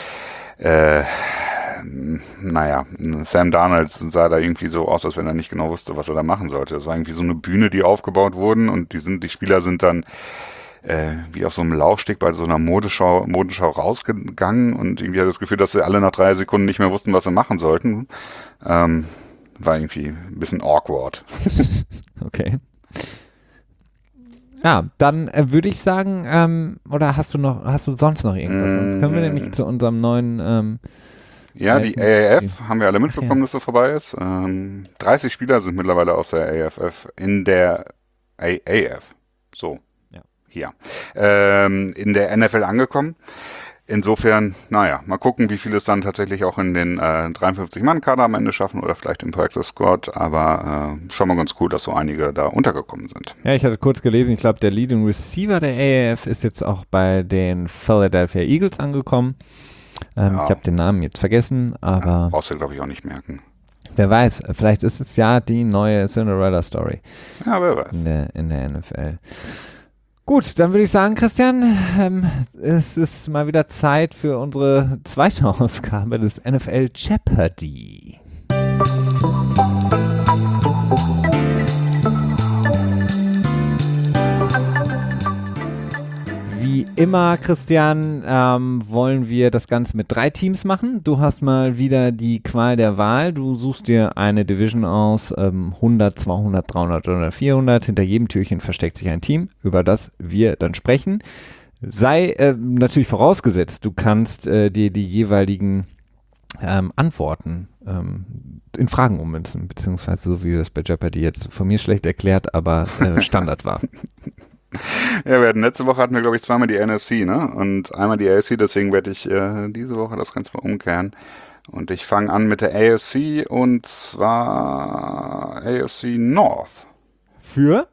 Sam Darnold sah da irgendwie so aus, als wenn er nicht genau wusste, was er da machen sollte. Das war irgendwie so eine Bühne, die aufgebaut wurden und die Spieler sind dann wie auf so einem Laufsteg bei so einer Modenschau rausgegangen und irgendwie hatte das Gefühl, dass sie alle nach 3 Sekunden nicht mehr wussten, was sie machen sollten. War irgendwie ein bisschen awkward. Okay. Ja, dann würde ich sagen, oder hast du sonst noch irgendwas? Sonst können wir nämlich zu unserem neuen die AAF haben wir alle mitbekommen, dass so vorbei ist. 30 Spieler sind mittlerweile aus der AFF in der AAF. So. Hier. In der NFL angekommen. Insofern, mal gucken, wie viele es dann tatsächlich auch in den 53-Mann-Kader am Ende schaffen oder vielleicht im Practice Squad, aber schon mal ganz cool, dass so einige da untergekommen sind. Ja, ich hatte kurz gelesen, ich glaube, der Leading Receiver der AAF ist jetzt auch bei den Philadelphia Eagles angekommen. Ich habe den Namen jetzt vergessen, aber... brauchst du, glaube ich, auch nicht merken. Wer weiß, vielleicht ist es ja die neue Cinderella-Story Ja, wer weiß. in der NFL. Gut, dann würde ich sagen, Christian, es ist mal wieder Zeit für unsere zweite Ausgabe des NFL Jeopardy. Wie immer, Christian, wollen wir das Ganze mit 3 Teams machen. Du hast mal wieder die Qual der Wahl. Du suchst dir eine Division aus, 100, 200, 300 oder 400. Hinter jedem Türchen versteckt sich ein Team, über das wir dann sprechen. Sei natürlich vorausgesetzt, du kannst dir die jeweiligen Antworten in Fragen ummünzen, beziehungsweise so wie das bei Jeopardy jetzt von mir schlecht erklärt, aber Standard war. Ja, letzte Woche hatten wir, glaube ich, zweimal die NFC, ne? Und einmal die AFC, deswegen werde ich diese Woche das Ganze mal umkehren. Und ich fange an mit der AFC und zwar AFC North. Für?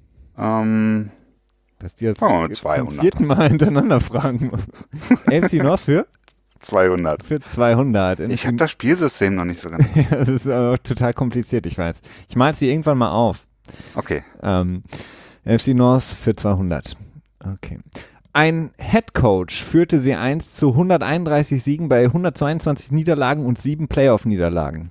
Dass die jetzt, jetzt zum 4. Mal hintereinander fragen muss. AFC North für? 200. Für 200. Ich habe das Spielsystem noch nicht so ganz. Ja, das ist auch total kompliziert, ich weiß. Ich mal es dir irgendwann mal auf. Okay. AFC North für 200. Okay. Ein Head Coach führte sie einst zu 131 Siegen bei 122 Niederlagen und 7 Playoff-Niederlagen.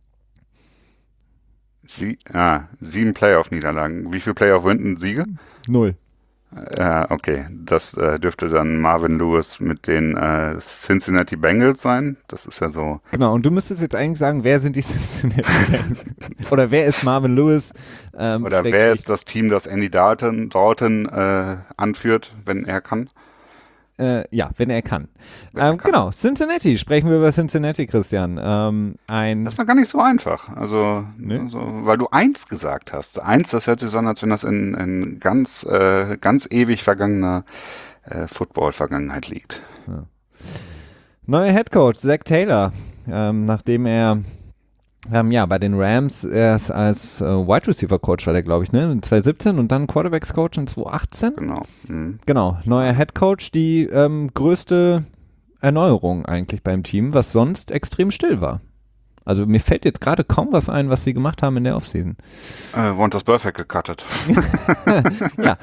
7 Playoff-Niederlagen. Wie viele Playoff-Siege? 0. Okay, das dürfte dann Marvin Lewis mit den Cincinnati Bengals sein. Das ist ja so. Genau, und du müsstest jetzt eigentlich sagen, wer sind die Cincinnati Bengals? Oder wer ist Marvin Lewis? Oder wer ist das Team, das Andy Dalton anführt, wenn er kann? Ja, wenn er kann. Genau, Cincinnati. Sprechen wir über Cincinnati, Christian. Das war gar nicht so einfach. Also, weil du 1 gesagt hast. 1, das hört sich so an, als wenn das in ganz ewig vergangener Football-Vergangenheit liegt. Ja. Neuer Headcoach, Zach Taylor. Nachdem er bei den Rams erst als Wide Receiver Coach war der, glaube ich, ne? In 2017 und dann Quarterbacks Coach in 2018. Genau. Mhm. Genau, neuer Head Coach, die größte Erneuerung eigentlich beim Team, was sonst extrem still war. Also mir fällt jetzt gerade kaum was ein, was sie gemacht haben in der Offseason. Wonders Perfect gecuttet. Ja,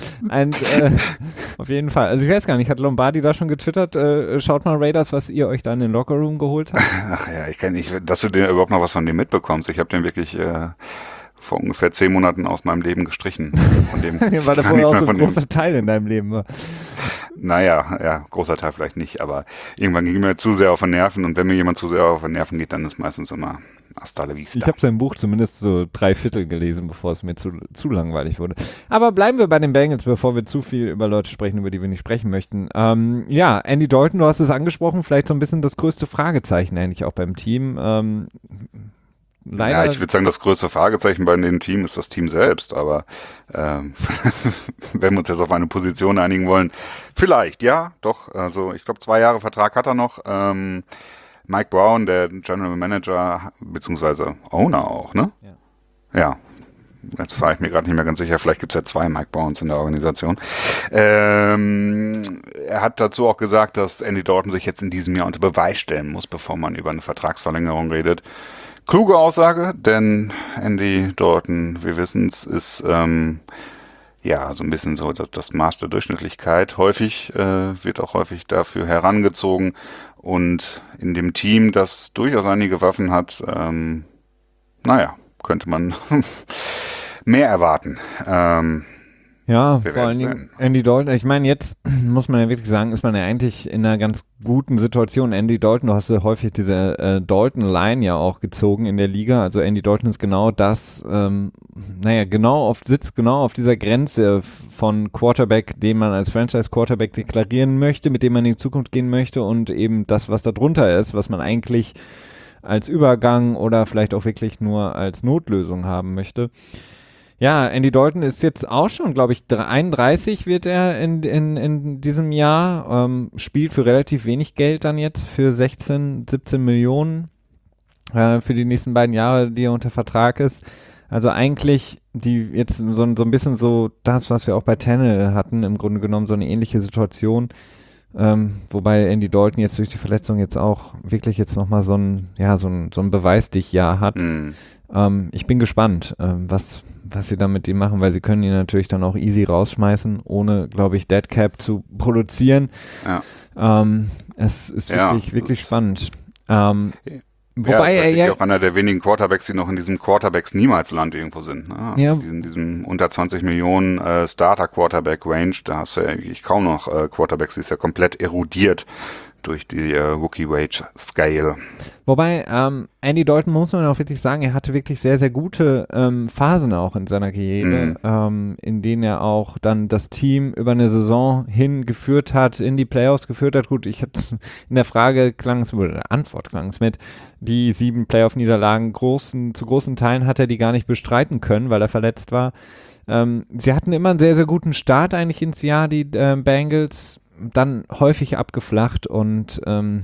auf jeden Fall. Also ich weiß gar nicht, hat Lombardi da schon getwittert, schaut mal Raiders, was ihr euch da in den Lockerroom geholt habt? Ach ja, ich kenne nicht, dass du überhaupt noch was von dem mitbekommst. Ich habe den wirklich vor ungefähr 10 Monaten aus meinem Leben gestrichen. Von dem war da vorher auch so ein großer Teil in deinem Leben war. Naja, ja, großer Teil vielleicht nicht, aber irgendwann ging mir zu sehr auf den Nerven und wenn mir jemand zu sehr auf den Nerven geht, dann ist meistens immer hasta la vista. Ich habe sein Buch zumindest so 3/4 gelesen, bevor es mir zu langweilig wurde. Aber bleiben wir bei den Bengals, bevor wir zu viel über Leute sprechen, über die wir nicht sprechen möchten. Ja, Andy Dalton, du hast es angesprochen, vielleicht so ein bisschen das größte Fragezeichen eigentlich auch beim Team. Leider. Ja, ich würde sagen, das größte Fragezeichen bei dem Team ist das Team selbst, aber wenn wir uns jetzt auf eine Position einigen wollen, vielleicht, ja, doch, also ich glaube 2 Jahre Vertrag hat er noch. Mike Brown, der General Manager, beziehungsweise Owner auch, ne? Ja. Jetzt war ich mir gerade nicht mehr ganz sicher, vielleicht gibt es ja 2 Mike Browns in der Organisation. Er hat dazu auch gesagt, dass Andy Dalton sich jetzt in diesem Jahr unter Beweis stellen muss, bevor man über eine Vertragsverlängerung redet. Kluge Aussage, denn Andy Dalton, wir wissen es, ist so ein bisschen so das Maß der Durchschnittlichkeit. Wird auch häufig dafür herangezogen und in dem Team, das durchaus einige Waffen hat, könnte man mehr erwarten. Ja, vor allen Dingen Andy Dalton. Ich meine, jetzt muss man ja wirklich sagen, ist man ja eigentlich in einer ganz guten Situation. Andy Dalton, du hast ja häufig diese Dalton-Line ja auch gezogen in der Liga. Also Andy Dalton ist genau das, sitzt genau auf dieser Grenze von Quarterback, den man als Franchise-Quarterback deklarieren möchte, mit dem man in die Zukunft gehen möchte und eben das, was da drunter ist, was man eigentlich als Übergang oder vielleicht auch wirklich nur als Notlösung haben möchte. Ja, Andy Dalton ist jetzt auch schon, glaube ich, 31 wird er in diesem Jahr, spielt für relativ wenig Geld dann jetzt, für 16, 17 Millionen für die nächsten beiden Jahre, die er unter Vertrag ist. Also eigentlich die jetzt so ein bisschen so das, was wir auch bei Tannehill hatten, im Grunde genommen so eine ähnliche Situation. Wobei Andy Dalton jetzt durch die Verletzung jetzt auch wirklich jetzt nochmal so ein Beweisdich-Jahr hat. Ich bin gespannt, was sie da mit ihm machen, weil sie können ihn natürlich dann auch easy rausschmeißen, ohne, glaube ich, Deadcap zu produzieren. Ja. Es ist wirklich spannend. Wobei er ja auch einer der wenigen Quarterbacks, die noch in diesem Quarterbacks-Niemals-Land irgendwo sind. Ne? Ja. In diesem unter 20 Millionen Starter-Quarterback-Range, da hast du ja eigentlich kaum noch Quarterbacks, die ist ja komplett erodiert durch die Rookie-Wage-Scale. Wobei, Andy Dalton, muss man auch wirklich sagen, er hatte wirklich sehr, sehr gute Phasen auch in seiner Karriere, in denen er auch dann das Team über eine Saison hingeführt hat, in die Playoffs geführt hat. Gut, ich hatte in der Frage Antwort klang es mit, die 7 Playoff-Niederlagen zu großen Teilen hat er die gar nicht bestreiten können, weil er verletzt war. Sie hatten immer einen sehr, sehr guten Start eigentlich ins Jahr, die Bengals, dann häufig abgeflacht und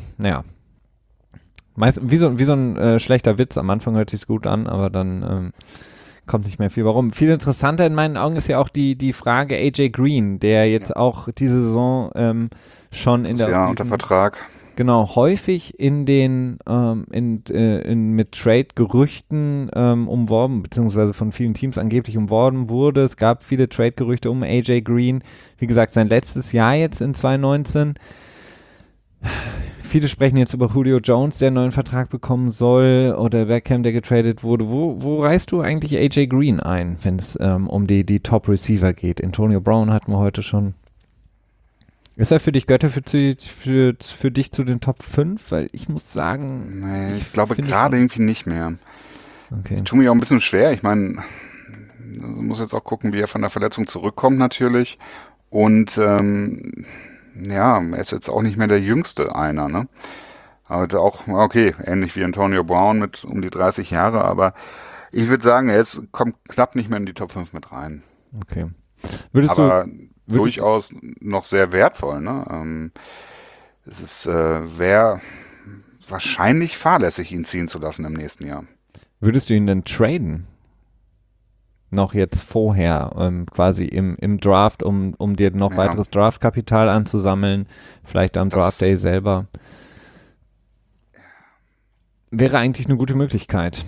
wie so ein schlechter Witz. Am Anfang hört sich's gut an, aber dann kommt nicht mehr viel. Warum? Viel interessanter in meinen Augen ist ja auch die Frage AJ Green, der jetzt auch diese Saison schon in der Jahr unter Vertrag. Genau, häufig in den mit Trade-Gerüchten umworben, beziehungsweise von vielen Teams angeblich umworben wurde. Es gab viele Trade-Gerüchte um AJ Green. Wie gesagt, sein letztes Jahr jetzt in 2019. Viele sprechen jetzt über Julio Jones, der einen neuen Vertrag bekommen soll, oder Beckham, der getradet wurde. Wo reißt du eigentlich AJ Green ein, wenn es um die Top-Receiver geht? Antonio Brown hatten wir heute schon. Ist er für dich, gehört er für dich zu den Top 5? Weil ich muss sagen... Nee, ich glaube gerade irgendwie nicht mehr. Okay. Ich tue mir auch ein bisschen schwer. Ich meine, man muss jetzt auch gucken, wie er von der Verletzung zurückkommt natürlich. Und er ist jetzt auch nicht mehr der jüngste einer, ne? Aber auch, okay, ähnlich wie Antonio Brown mit um die 30 Jahre, aber ich würde sagen, kommt knapp nicht mehr in die Top 5 mit rein. Okay. Durchaus noch sehr wertvoll, ne? Es wäre wahrscheinlich fahrlässig, ihn ziehen zu lassen im nächsten Jahr. Würdest du ihn denn traden? Noch jetzt vorher, quasi im Draft, um dir noch weiteres Draftkapital anzusammeln, vielleicht am Draft Day selber. Wäre eigentlich eine gute Möglichkeit.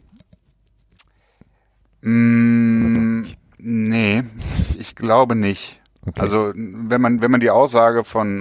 Nee, ich glaube nicht. Okay. Also wenn man die Aussage von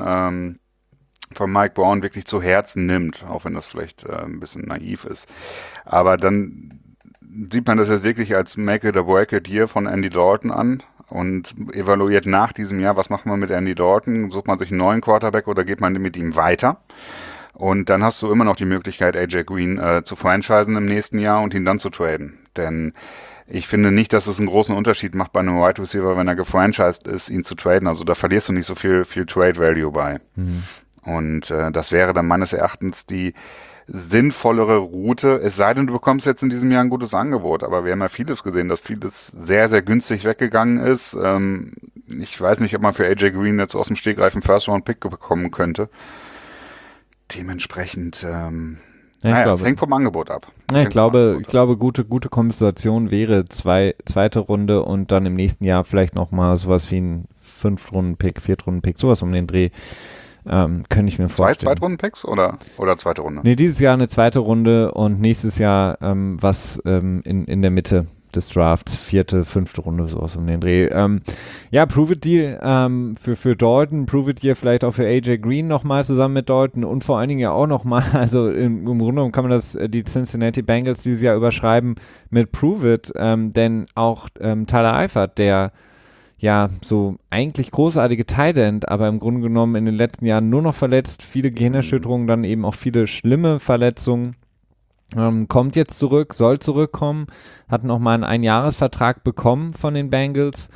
Mike Brown wirklich zu Herzen nimmt, auch wenn das vielleicht ein bisschen naiv ist, aber dann sieht man das jetzt wirklich als Make it or break it Year von Andy Dalton an und evaluiert nach diesem Jahr, was macht man mit Andy Dalton, sucht man sich einen neuen Quarterback oder geht man mit ihm weiter? Und dann hast du immer noch die Möglichkeit, AJ Green zu franchisen im nächsten Jahr und ihn dann zu traden. Denn ich finde nicht, dass es einen großen Unterschied macht bei einem Wide Receiver, wenn er gefranchised ist, ihn zu traden. Also da verlierst du nicht so viel Trade Value bei. Und das wäre dann meines Erachtens die sinnvollere Route, es sei denn, du bekommst jetzt in diesem Jahr ein gutes Angebot. Aber wir haben ja vieles gesehen, dass vieles sehr, sehr günstig weggegangen ist. Ich weiß nicht, ob man für AJ Green jetzt aus dem Stegreif einen First-Round-Pick bekommen könnte. Dementsprechend, es hängt vom Angebot ab. Ja, ich glaube, gute Kompensation wäre zweite Runde und dann im nächsten Jahr vielleicht nochmal sowas wie ein 5-Runden-Pick, 4-Runden-Pick, sowas um den Dreh. Könnte ich mir vorstellen. 2 Zweitrunden-Picks oder zweite Runde? Nee, dieses Jahr eine zweite Runde und nächstes Jahr was in der Mitte des Drafts, 4., 5. Runde, sowas um den Dreh. Prove-It-Deal für Dalton, Prove-It-Deal vielleicht auch für AJ Green nochmal zusammen mit Dalton und vor allen Dingen ja auch nochmal, also im Grunde genommen kann man die Cincinnati Bengals dieses Jahr überschreiben mit Prove-It, denn auch Tyler Eifert, der ja, so eigentlich großartige Tight End, aber im Grunde genommen in den letzten Jahren nur noch verletzt, viele Gehirnerschütterungen, dann eben auch viele schlimme Verletzungen, kommt jetzt zurück, soll zurückkommen, hat nochmal einen Einjahresvertrag bekommen von den Bengals,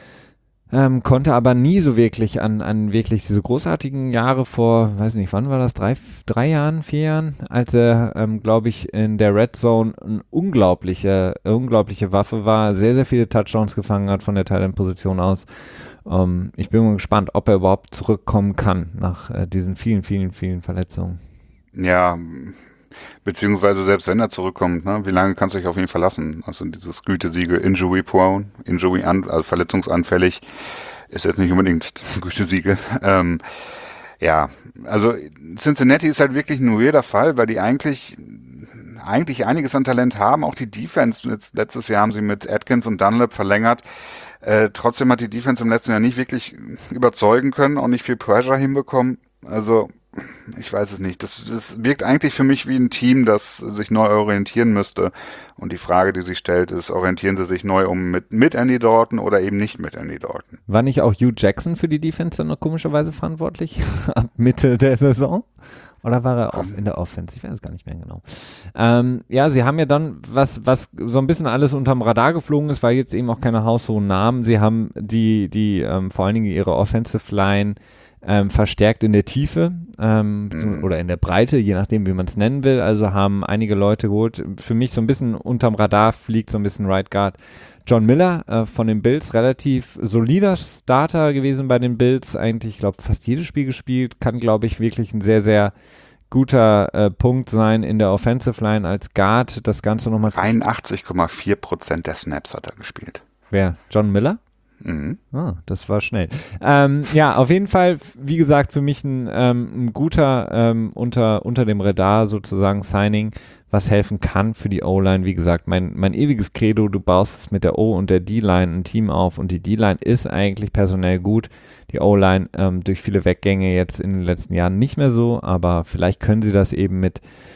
konnte aber nie so wirklich an wirklich diese großartigen Jahre vor, weiß nicht, wann war das, 3 Jahren, 4 Jahren, als er, glaube ich, in der Red Zone eine unglaubliche Waffe war, sehr, sehr viele Touchdowns gefangen hat von der Tight End Position aus. Ich bin mal gespannt, ob er überhaupt zurückkommen kann nach diesen vielen, vielen, vielen Verletzungen. Ja, beziehungsweise selbst wenn er zurückkommt, ne, wie lange kannst du dich auf ihn verlassen? Also dieses Gütesiegel Injury-Prone, also verletzungsanfällig, ist jetzt nicht unbedingt ein Gütesiegel. Ja, also Cincinnati ist halt wirklich ein weirder Fall, weil die eigentlich einiges an Talent haben. Auch die Defense, letztes Jahr haben sie mit Atkins und Dunlap verlängert. Trotzdem hat die Defense im letzten Jahr nicht wirklich überzeugen können, auch nicht viel Pressure hinbekommen. Also, ich weiß es nicht. Das wirkt eigentlich für mich wie ein Team, das sich neu orientieren müsste. Und die Frage, die sich stellt, ist, orientieren sie sich neu mit Andy Dalton oder eben nicht mit Andy Dalton? War nicht auch Hugh Jackson für die Defense dann noch komischerweise verantwortlich? Ab Mitte der Saison? Oder war er in der Offense? Ich weiß es gar nicht mehr genau. Ja, sie haben ja dann, was so ein bisschen alles unterm Radar geflogen ist, weil jetzt eben auch keine haushohen Namen. Sie haben die vor allen Dingen ihre Offensive Line verstärkt in der Tiefe oder in der Breite, je nachdem, wie man es nennen will. Also haben einige Leute geholt. Für mich so ein bisschen unterm Radar fliegt so ein bisschen Right Guard John Miller von den Bills, relativ solider Starter gewesen bei den Bills. Eigentlich, ich glaube, fast jedes Spiel gespielt. Kann, glaube ich, wirklich ein sehr, sehr guter Punkt sein in der Offensive Line als Guard. Das Ganze nochmal. 83,4% der Snaps hat er gespielt. Wer? John Miller? Mhm. Ah, das war schnell. Ja, auf jeden Fall, wie gesagt, für mich ein guter unter dem Radar sozusagen Signing, was helfen kann für die O-Line. Wie gesagt, mein ewiges Credo, du baust mit der O- und der D-Line ein Team auf und die D-Line ist eigentlich personell gut. Die O-Line durch viele Weggänge jetzt in den letzten Jahren nicht mehr so, aber vielleicht können sie das eben mit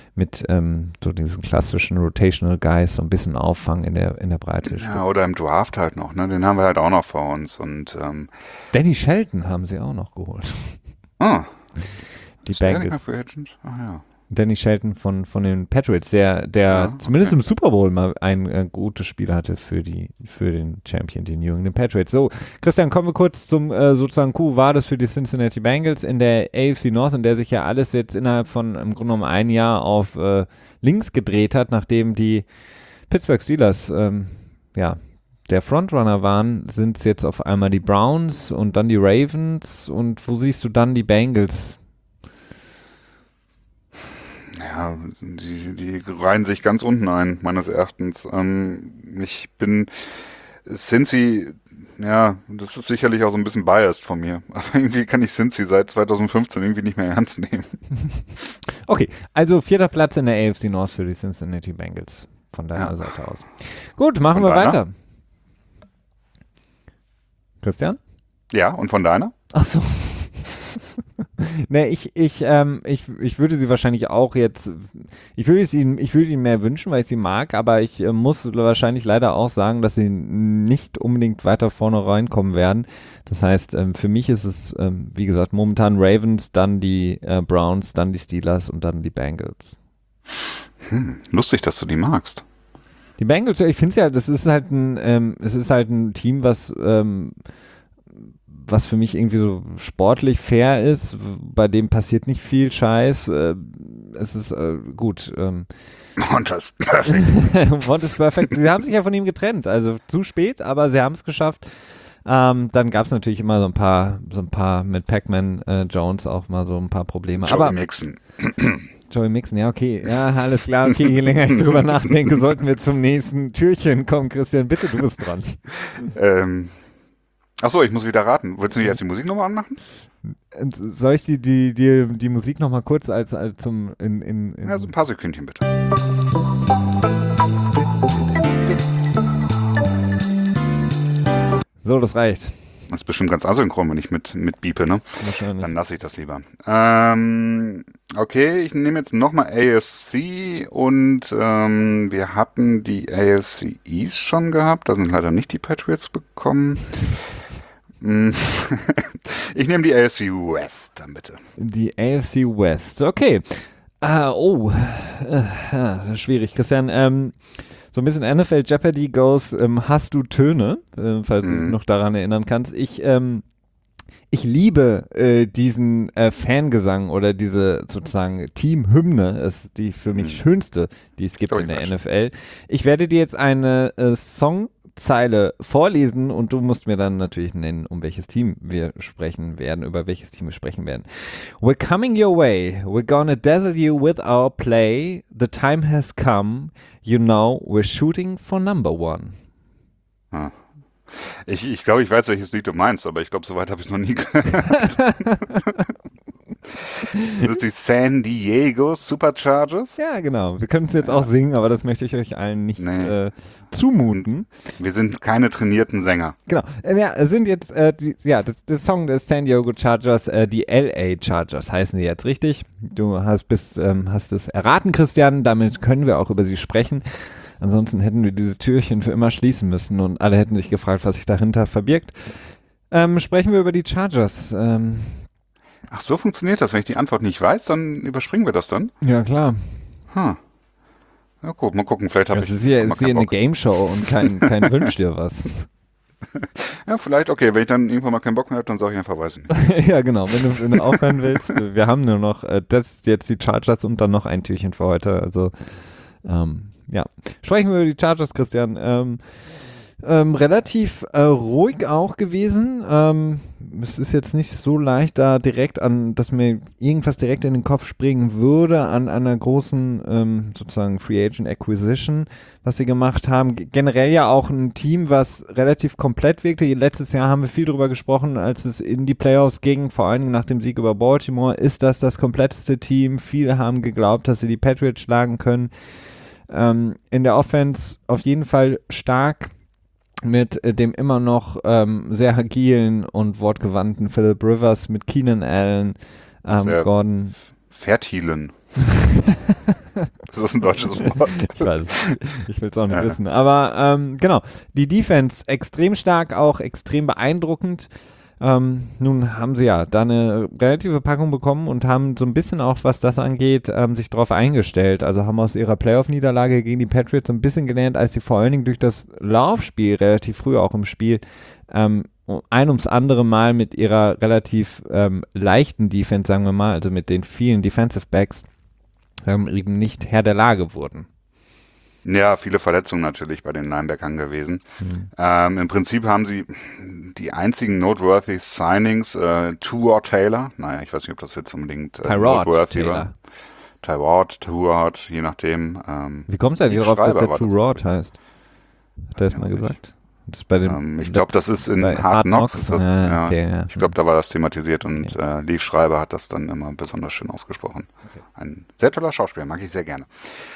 so diesen klassischen Rotational Guys so ein bisschen auffangen in der Breite. Ja, oder im Draft halt noch, ne? Den haben wir halt auch noch vor uns. Und Danny Shelton haben sie auch noch geholt. Die ist der nicht mehr Bengals. Free Agent? Ach ja. Danny Shelton von den Patriots, der Ja, zumindest okay. im Super Bowl mal ein gutes Spiel hatte für den Champion, die New England Patriots. So, Christian, kommen wir kurz zum sozusagen Coup war das für die Cincinnati Bengals in der AFC North, in der sich ja alles jetzt innerhalb von im Grunde genommen ein Jahr auf links gedreht hat, nachdem die Pittsburgh Steelers der Frontrunner waren, sind es jetzt auf einmal die Browns und dann die Ravens und wo siehst du dann die Bengals? Ja, die reihen sich ganz unten ein, meines Erachtens. Ich bin Cincy, ja, das ist sicherlich auch so ein bisschen biased von mir. Aber irgendwie kann ich Cincy seit 2015 irgendwie nicht mehr ernst nehmen. Okay, also 4. Platz in der AFC North für die Cincinnati Bengals von deiner Seite aus. Gut, machen Von wir deiner? weiter. Christian? Ja, und von deiner? Ach so. Ne, ich würde sie wahrscheinlich auch jetzt, ich würde ihnen mehr wünschen, weil ich sie mag, aber ich muss wahrscheinlich leider auch sagen, dass sie nicht unbedingt weiter vorne reinkommen werden. Das heißt, für mich ist es, wie gesagt, momentan Ravens, dann die Browns, dann die Steelers und dann die Bengals. Lustig, dass du die magst. Die Bengals, ja, ich finde es ja, das ist halt ein Team, was für mich irgendwie so sportlich fair ist, bei dem passiert nicht viel Scheiß. Es ist gut. Und das ist perfekt. Mont ist perfekt. Sie haben sich ja von ihm getrennt, also zu spät, aber sie haben es geschafft. Dann gab es natürlich immer so ein paar mit Pac-Man Jones auch mal so ein paar Probleme. Joey Mixon. Joey Mixon, ja, okay. Ja, alles klar, okay. Je länger ich drüber nachdenke, sollten wir zum nächsten Türchen kommen. Christian, bitte, du bist dran. Achso, ich muss wieder raten. Willst du nicht jetzt die Musik nochmal anmachen? Soll ich die Musik nochmal kurz als zum Ja, so ein paar Sekündchen bitte. So, das reicht. Das ist bestimmt ganz asynchron, wenn ich mit biepe, ne? Wahrscheinlich. Dann lasse ich das lieber. Okay, ich nehme jetzt nochmal AFC und wir hatten die AFC East schon gehabt. Da sind leider nicht die Patriots bekommen. Ich nehme die AFC West, dann bitte. Die AFC West, okay. Schwierig, Christian. So ein bisschen NFL Jeopardy goes, hast du Töne, falls du dich noch daran erinnern kannst. Ich liebe diesen Fangesang oder diese sozusagen Teamhymne, ist die für mich schönste, die es gibt in der NFL. Ich werde dir jetzt eine Songzeile vorlesen und du musst mir dann natürlich nennen, um welches Team wir sprechen werden, über welches Team wir sprechen werden. We're coming your way, we're gonna dazzle you with our play, the time has come, you know we're shooting for number one. Ah. Ich glaube, ich weiß, welches Lied du meinst, aber ich glaube, soweit habe ich es noch nie gehört. Das ist die San Diego Superchargers. Ja, genau. Wir können es jetzt auch singen, aber das möchte ich euch allen nicht zumuten. Wir sind keine trainierten Sänger. Genau. Ja, sind jetzt, das Song des San Diego Chargers, die LA Chargers heißen die jetzt, richtig? Du hast es erraten, Christian. Damit können wir auch über sie sprechen. Ansonsten hätten wir dieses Türchen für immer schließen müssen und alle hätten sich gefragt, was sich dahinter verbirgt. Sprechen wir über die Chargers. Ach, so funktioniert das. Wenn ich die Antwort nicht weiß, dann überspringen wir das dann. Ja, klar. Ja, gut, mal gucken, vielleicht habe ich. Das ist hier eine Game Show und kein Wünsch dir was. Ja, vielleicht, okay, wenn ich dann irgendwann mal keinen Bock mehr habe, dann sage ich einfach, weiß ich nicht. Ja, genau, wenn du aufhören willst. Wir haben nur noch, das jetzt die Chargers und dann noch ein Türchen für heute. Also, sprechen wir über die Chargers, Christian. Relativ ruhig auch gewesen. Es ist jetzt nicht so leicht da direkt dass mir irgendwas direkt in den Kopf springen würde an einer großen sozusagen Free Agent Acquisition, was sie gemacht haben. Generell ja auch ein Team, was relativ komplett wirkte. Letztes Jahr haben wir viel darüber gesprochen, als es in die Playoffs ging, vor allen Dingen nach dem Sieg über Baltimore, ist das kompletteste Team. Viele haben geglaubt, dass sie die Patriots schlagen können. In der Offense auf jeden Fall stark, mit dem immer noch sehr agilen und wortgewandten Philip Rivers, mit Keenan Allen, Gordon. Fertilen. Das ist ein deutsches Wort. Ich will es auch nicht wissen. Aber genau, die Defense extrem stark, auch extrem beeindruckend. Nun haben sie ja da eine relative Packung bekommen und haben so ein bisschen auch, was das angeht, sich darauf eingestellt. Also haben aus ihrer Playoff-Niederlage gegen die Patriots so ein bisschen gelernt, als sie vor allen Dingen durch das Laufspiel relativ früh auch im Spiel ein ums andere Mal mit ihrer relativ leichten Defense, sagen wir mal, also mit den vielen Defensive Backs, eben nicht Herr der Lage wurden. Ja, viele Verletzungen natürlich bei den Linebackern gewesen. Im Prinzip haben sie die einzigen noteworthy Signings, Tuor Taylor, naja, ich weiß nicht, ob das jetzt unbedingt noteworthy war. Tyrod, je nachdem. Wie kommt es eigentlich darauf, dass der Tyrod heißt? Hat er es mal gesagt? Das ist bei den ich glaube, das ist in Hard Knocks. Ist das, okay. Ich glaube, da war das thematisiert und Liev Schreiber hat das dann immer besonders schön ausgesprochen. Okay. Ein sehr toller Schauspieler, mag ich sehr gerne.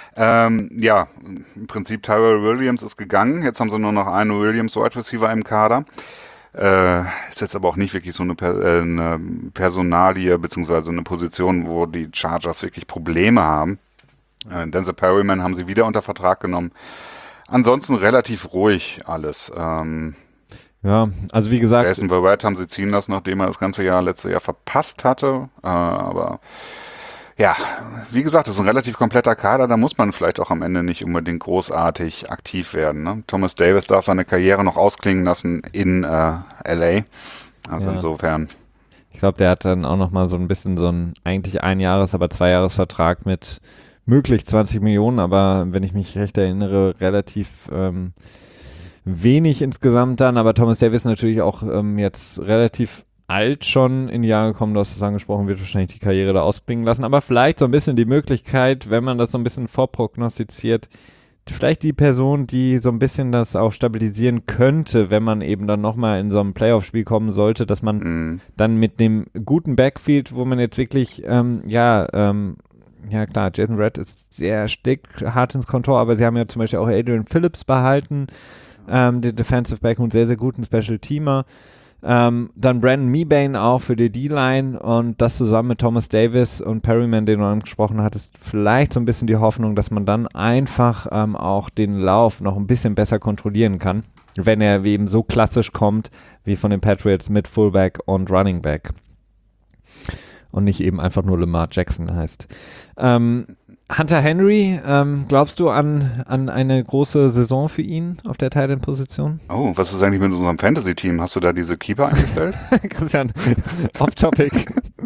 Im Prinzip Tyrell Williams ist gegangen. Jetzt haben sie nur noch einen Williams Wide Receiver im Kader. Ist jetzt aber auch nicht wirklich so eine Personalie beziehungsweise eine Position, wo die Chargers wirklich Probleme haben. Denzel Perryman haben sie wieder unter Vertrag genommen. Ansonsten relativ ruhig alles. Also wie gesagt. Jason Verrett haben sie ziehen lassen, nachdem er das ganze letzte Jahr verpasst hatte. Aber ja, wie gesagt, das ist ein relativ kompletter Kader, da muss man vielleicht auch am Ende nicht unbedingt großartig aktiv werden. Ne? Thomas Davis darf seine Karriere noch ausklingen lassen in LA. Also insofern. Ich glaube, der hat dann auch nochmal so ein bisschen so ein eigentlich aber 2-Jahres-Vertrag mit möglich 20 Millionen, aber wenn ich mich recht erinnere, relativ wenig insgesamt dann. Aber Thomas Davis natürlich auch jetzt relativ alt schon in die Jahre gekommen, du hast es angesprochen, wird wahrscheinlich die Karriere da ausklingen lassen, aber vielleicht so ein bisschen die Möglichkeit, wenn man das so ein bisschen vorprognostiziert, vielleicht die Person, die so ein bisschen das auch stabilisieren könnte, wenn man eben dann nochmal in so einem Playoff-Spiel kommen sollte, dass man dann mit dem guten Backfield, wo man jetzt wirklich, ja klar, Jason Redd ist sehr hart ins Kontor, aber sie haben ja zum Beispiel auch Adrian Phillips behalten, den Defensive Back und sehr, sehr guten Special-Teamer. Dann Brandon Mebane auch für die D-Line und das zusammen mit Thomas Davis und Perryman, den du angesprochen hattest, vielleicht so ein bisschen die Hoffnung, dass man dann einfach auch den Lauf noch ein bisschen besser kontrollieren kann, wenn er eben so klassisch kommt wie von den Patriots mit Fullback und Running Back und nicht eben einfach nur Lamar Jackson heißt. Hunter Henry, glaubst du an eine große Saison für ihn auf der Tight End Position? Oh, was ist eigentlich mit unserem Fantasy-Team? Hast du da diese Keeper eingestellt? Christian, off-topic.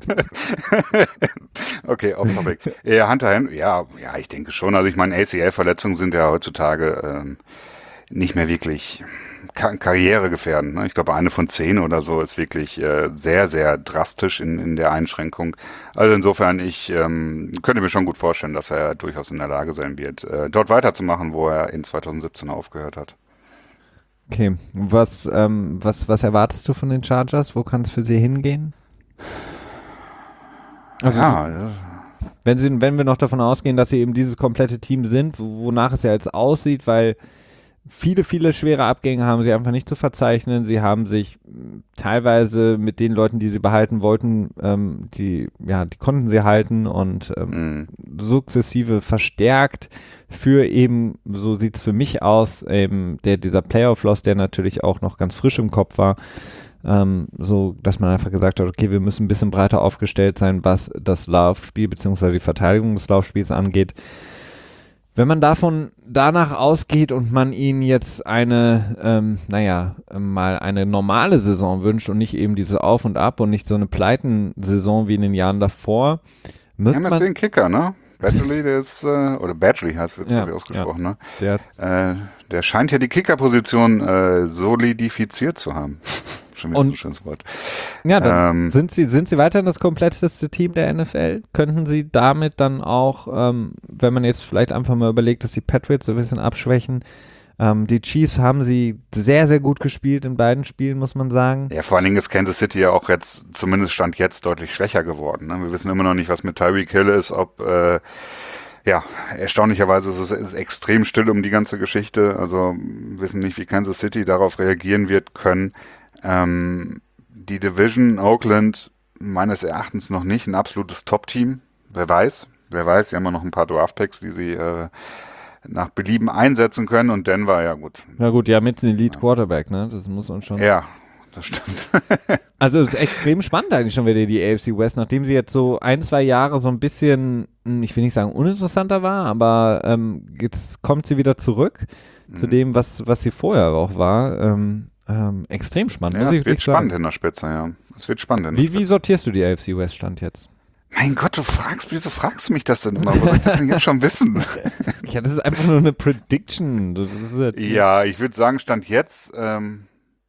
Okay, off-topic. Hunter Henry, ja, ich denke schon. Also ich meine, ACL-Verletzungen sind ja heutzutage nicht mehr wirklich karrieregefährdend. Ne? Ich glaube, 1 von 10 oder so ist wirklich sehr, sehr drastisch in der Einschränkung. Also insofern, ich könnte mir schon gut vorstellen, dass er durchaus in der Lage sein wird, dort weiterzumachen, wo er in 2017 aufgehört hat. Okay, was erwartest du von den Chargers? Wo kann es für sie hingehen? Also Ja, wenn wir noch davon ausgehen, dass sie eben dieses komplette Team sind, wonach es ja jetzt aussieht, weil viele schwere Abgänge haben sie einfach nicht zu verzeichnen. Sie haben sich teilweise mit den Leuten, die sie behalten wollten, die konnten sie halten und sukzessive verstärkt für eben, so sieht es für mich aus, eben dieser Playoff-Loss, der natürlich auch noch ganz frisch im Kopf war, so, dass man einfach gesagt hat, okay, wir müssen ein bisschen breiter aufgestellt sein, was das Laufspiel bzw. die Verteidigung des Laufspiels angeht. Wenn man danach ausgeht und man ihnen jetzt mal eine normale Saison wünscht und nicht eben diese Auf und Ab und nicht so eine Pleitensaison wie in den Jahren davor, wir haben jetzt den Kicker, ne? Badgley, der ist, oder Badgley heißt es, glaube ich, ausgesprochen, ne? Der scheint ja die Kickerposition solidifiziert zu haben. Schon wieder ein schönes Wort. Ja, dann sind sie weiterhin das kompletteste Team der NFL? Könnten sie damit dann auch, wenn man jetzt vielleicht einfach mal überlegt, dass die Patriots so ein bisschen abschwächen, die Chiefs haben sie sehr, sehr gut gespielt in beiden Spielen, muss man sagen. Ja, vor allen Dingen ist Kansas City ja auch jetzt, zumindest Stand jetzt, deutlich schwächer geworden. Ne? Wir wissen immer noch nicht, was mit Tyreek Hill ist, erstaunlicherweise ist es extrem still um die ganze Geschichte. Also wissen nicht, wie Kansas City darauf reagieren wird können. Die Division Oakland meines Erachtens noch nicht ein absolutes Top-Team. Wer weiß, sie haben ja noch ein paar Draft-Picks, die sie nach Belieben einsetzen können und Denver, ja gut. Ja gut, die haben jetzt einen Elite-Quarterback, ne? Das muss man schon... Ja, das stimmt. Also es ist extrem spannend eigentlich schon wieder die AFC West, nachdem sie jetzt so 1-2 Jahre so ein bisschen, ich will nicht sagen uninteressanter war, aber jetzt kommt sie wieder zurück zu dem, was sie vorher auch war. Extrem spannend. Ja, es wird spannend in der Spitze, ja. Es wird spannend. Wie sortierst du die AFC West Stand jetzt? Mein Gott, wieso fragst du mich das denn immer? Was soll ich das denn jetzt schon wissen? Ja, das ist einfach nur eine Prediction. Ja, ich würde sagen, Stand jetzt, sagen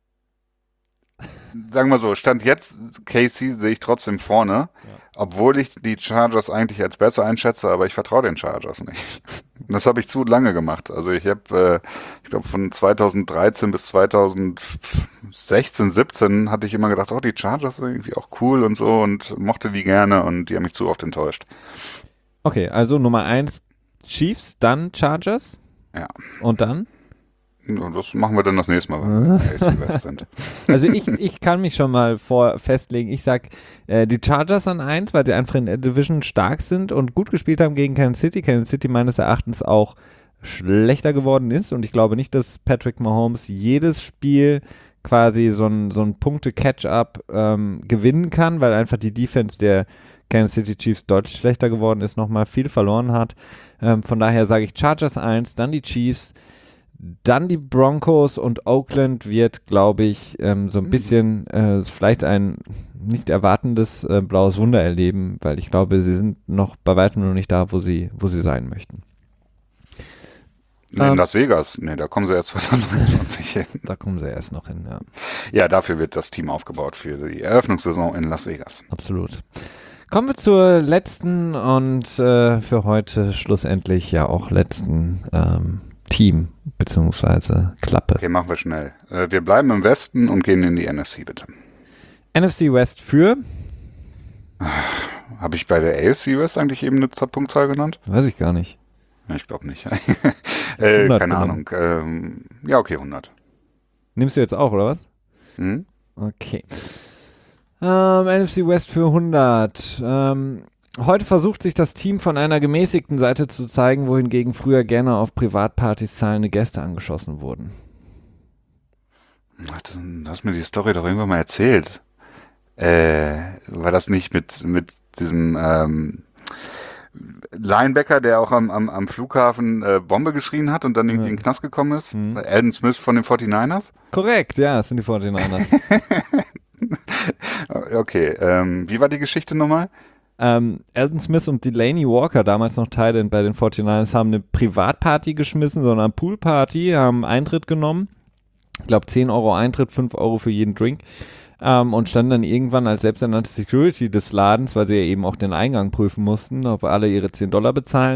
wir so, Stand jetzt, KC sehe ich trotzdem vorne, obwohl ich die Chargers eigentlich als besser einschätze, aber ich vertraue den Chargers nicht. Und das habe ich zu lange gemacht. Also ich habe, ich glaube von 2013 bis 2016, 17 hatte ich immer gedacht, die Chargers sind irgendwie auch cool und so und mochte die gerne und die haben mich zu oft enttäuscht. Okay, also Nummer 1 Chiefs, dann Chargers. Ja. Und dann? Das machen wir dann das nächste Mal, wenn wir in der AFC West sind. Also ich kann mich schon mal festlegen. Ich sag die Chargers an 1, weil sie einfach in der Division stark sind und gut gespielt haben gegen Kansas City. Kansas City meines Erachtens auch schlechter geworden ist und ich glaube nicht, dass Patrick Mahomes jedes Spiel quasi so ein Punkte-Catch-up gewinnen kann, weil einfach die Defense der Kansas City Chiefs deutlich schlechter geworden ist, nochmal viel verloren hat. Von daher sage ich Chargers 1, dann die Chiefs, dann die Broncos und Oakland wird, glaube ich, so ein bisschen vielleicht ein nicht erwartendes blaues Wunder erleben, weil ich glaube, sie sind noch bei weitem noch nicht da, wo sie sein möchten. In Las Vegas? Nee, da kommen sie erst 2021 hin. Da kommen sie erst noch hin, ja. Ja, dafür wird das Team aufgebaut für die Eröffnungssaison in Las Vegas. Absolut. Kommen wir zur letzten und für heute schlussendlich ja auch letzten Team beziehungsweise Klappe. Okay, machen wir schnell. Wir bleiben im Westen und gehen in die NFC, bitte. NFC West für? Habe ich bei der AFC West eigentlich eben eine Punktzahl genannt? Weiß ich gar nicht. Ich glaube nicht. 100 keine Ahnung. Ja, okay, 100. Nimmst du jetzt auch, oder was? Mhm. Okay. NFC West für 100. Heute versucht sich das Team von einer gemäßigten Seite zu zeigen, wohingegen früher gerne auf Privatpartys zahlende Gäste angeschossen wurden. Ach, du hast mir die Story doch irgendwann mal erzählt. War das nicht mit diesem Linebacker, der auch am Flughafen Bombe geschrien hat und dann irgendwie in den Knast gekommen ist? Alden Smith von den 49ers? Korrekt, ja, es sind die 49ers. Okay, wie war die Geschichte nochmal? Alden Smith und Delaney Walker, damals noch Teil bei den 49ers, haben eine Privatparty geschmissen, sondern eine Poolparty, haben Eintritt genommen. Ich glaube 10 Euro Eintritt, 5 Euro für jeden Drink. Und standen dann irgendwann als selbsternannte Security des Ladens, weil sie ja eben auch den Eingang prüfen mussten, ob alle ihre $10 bezahlen,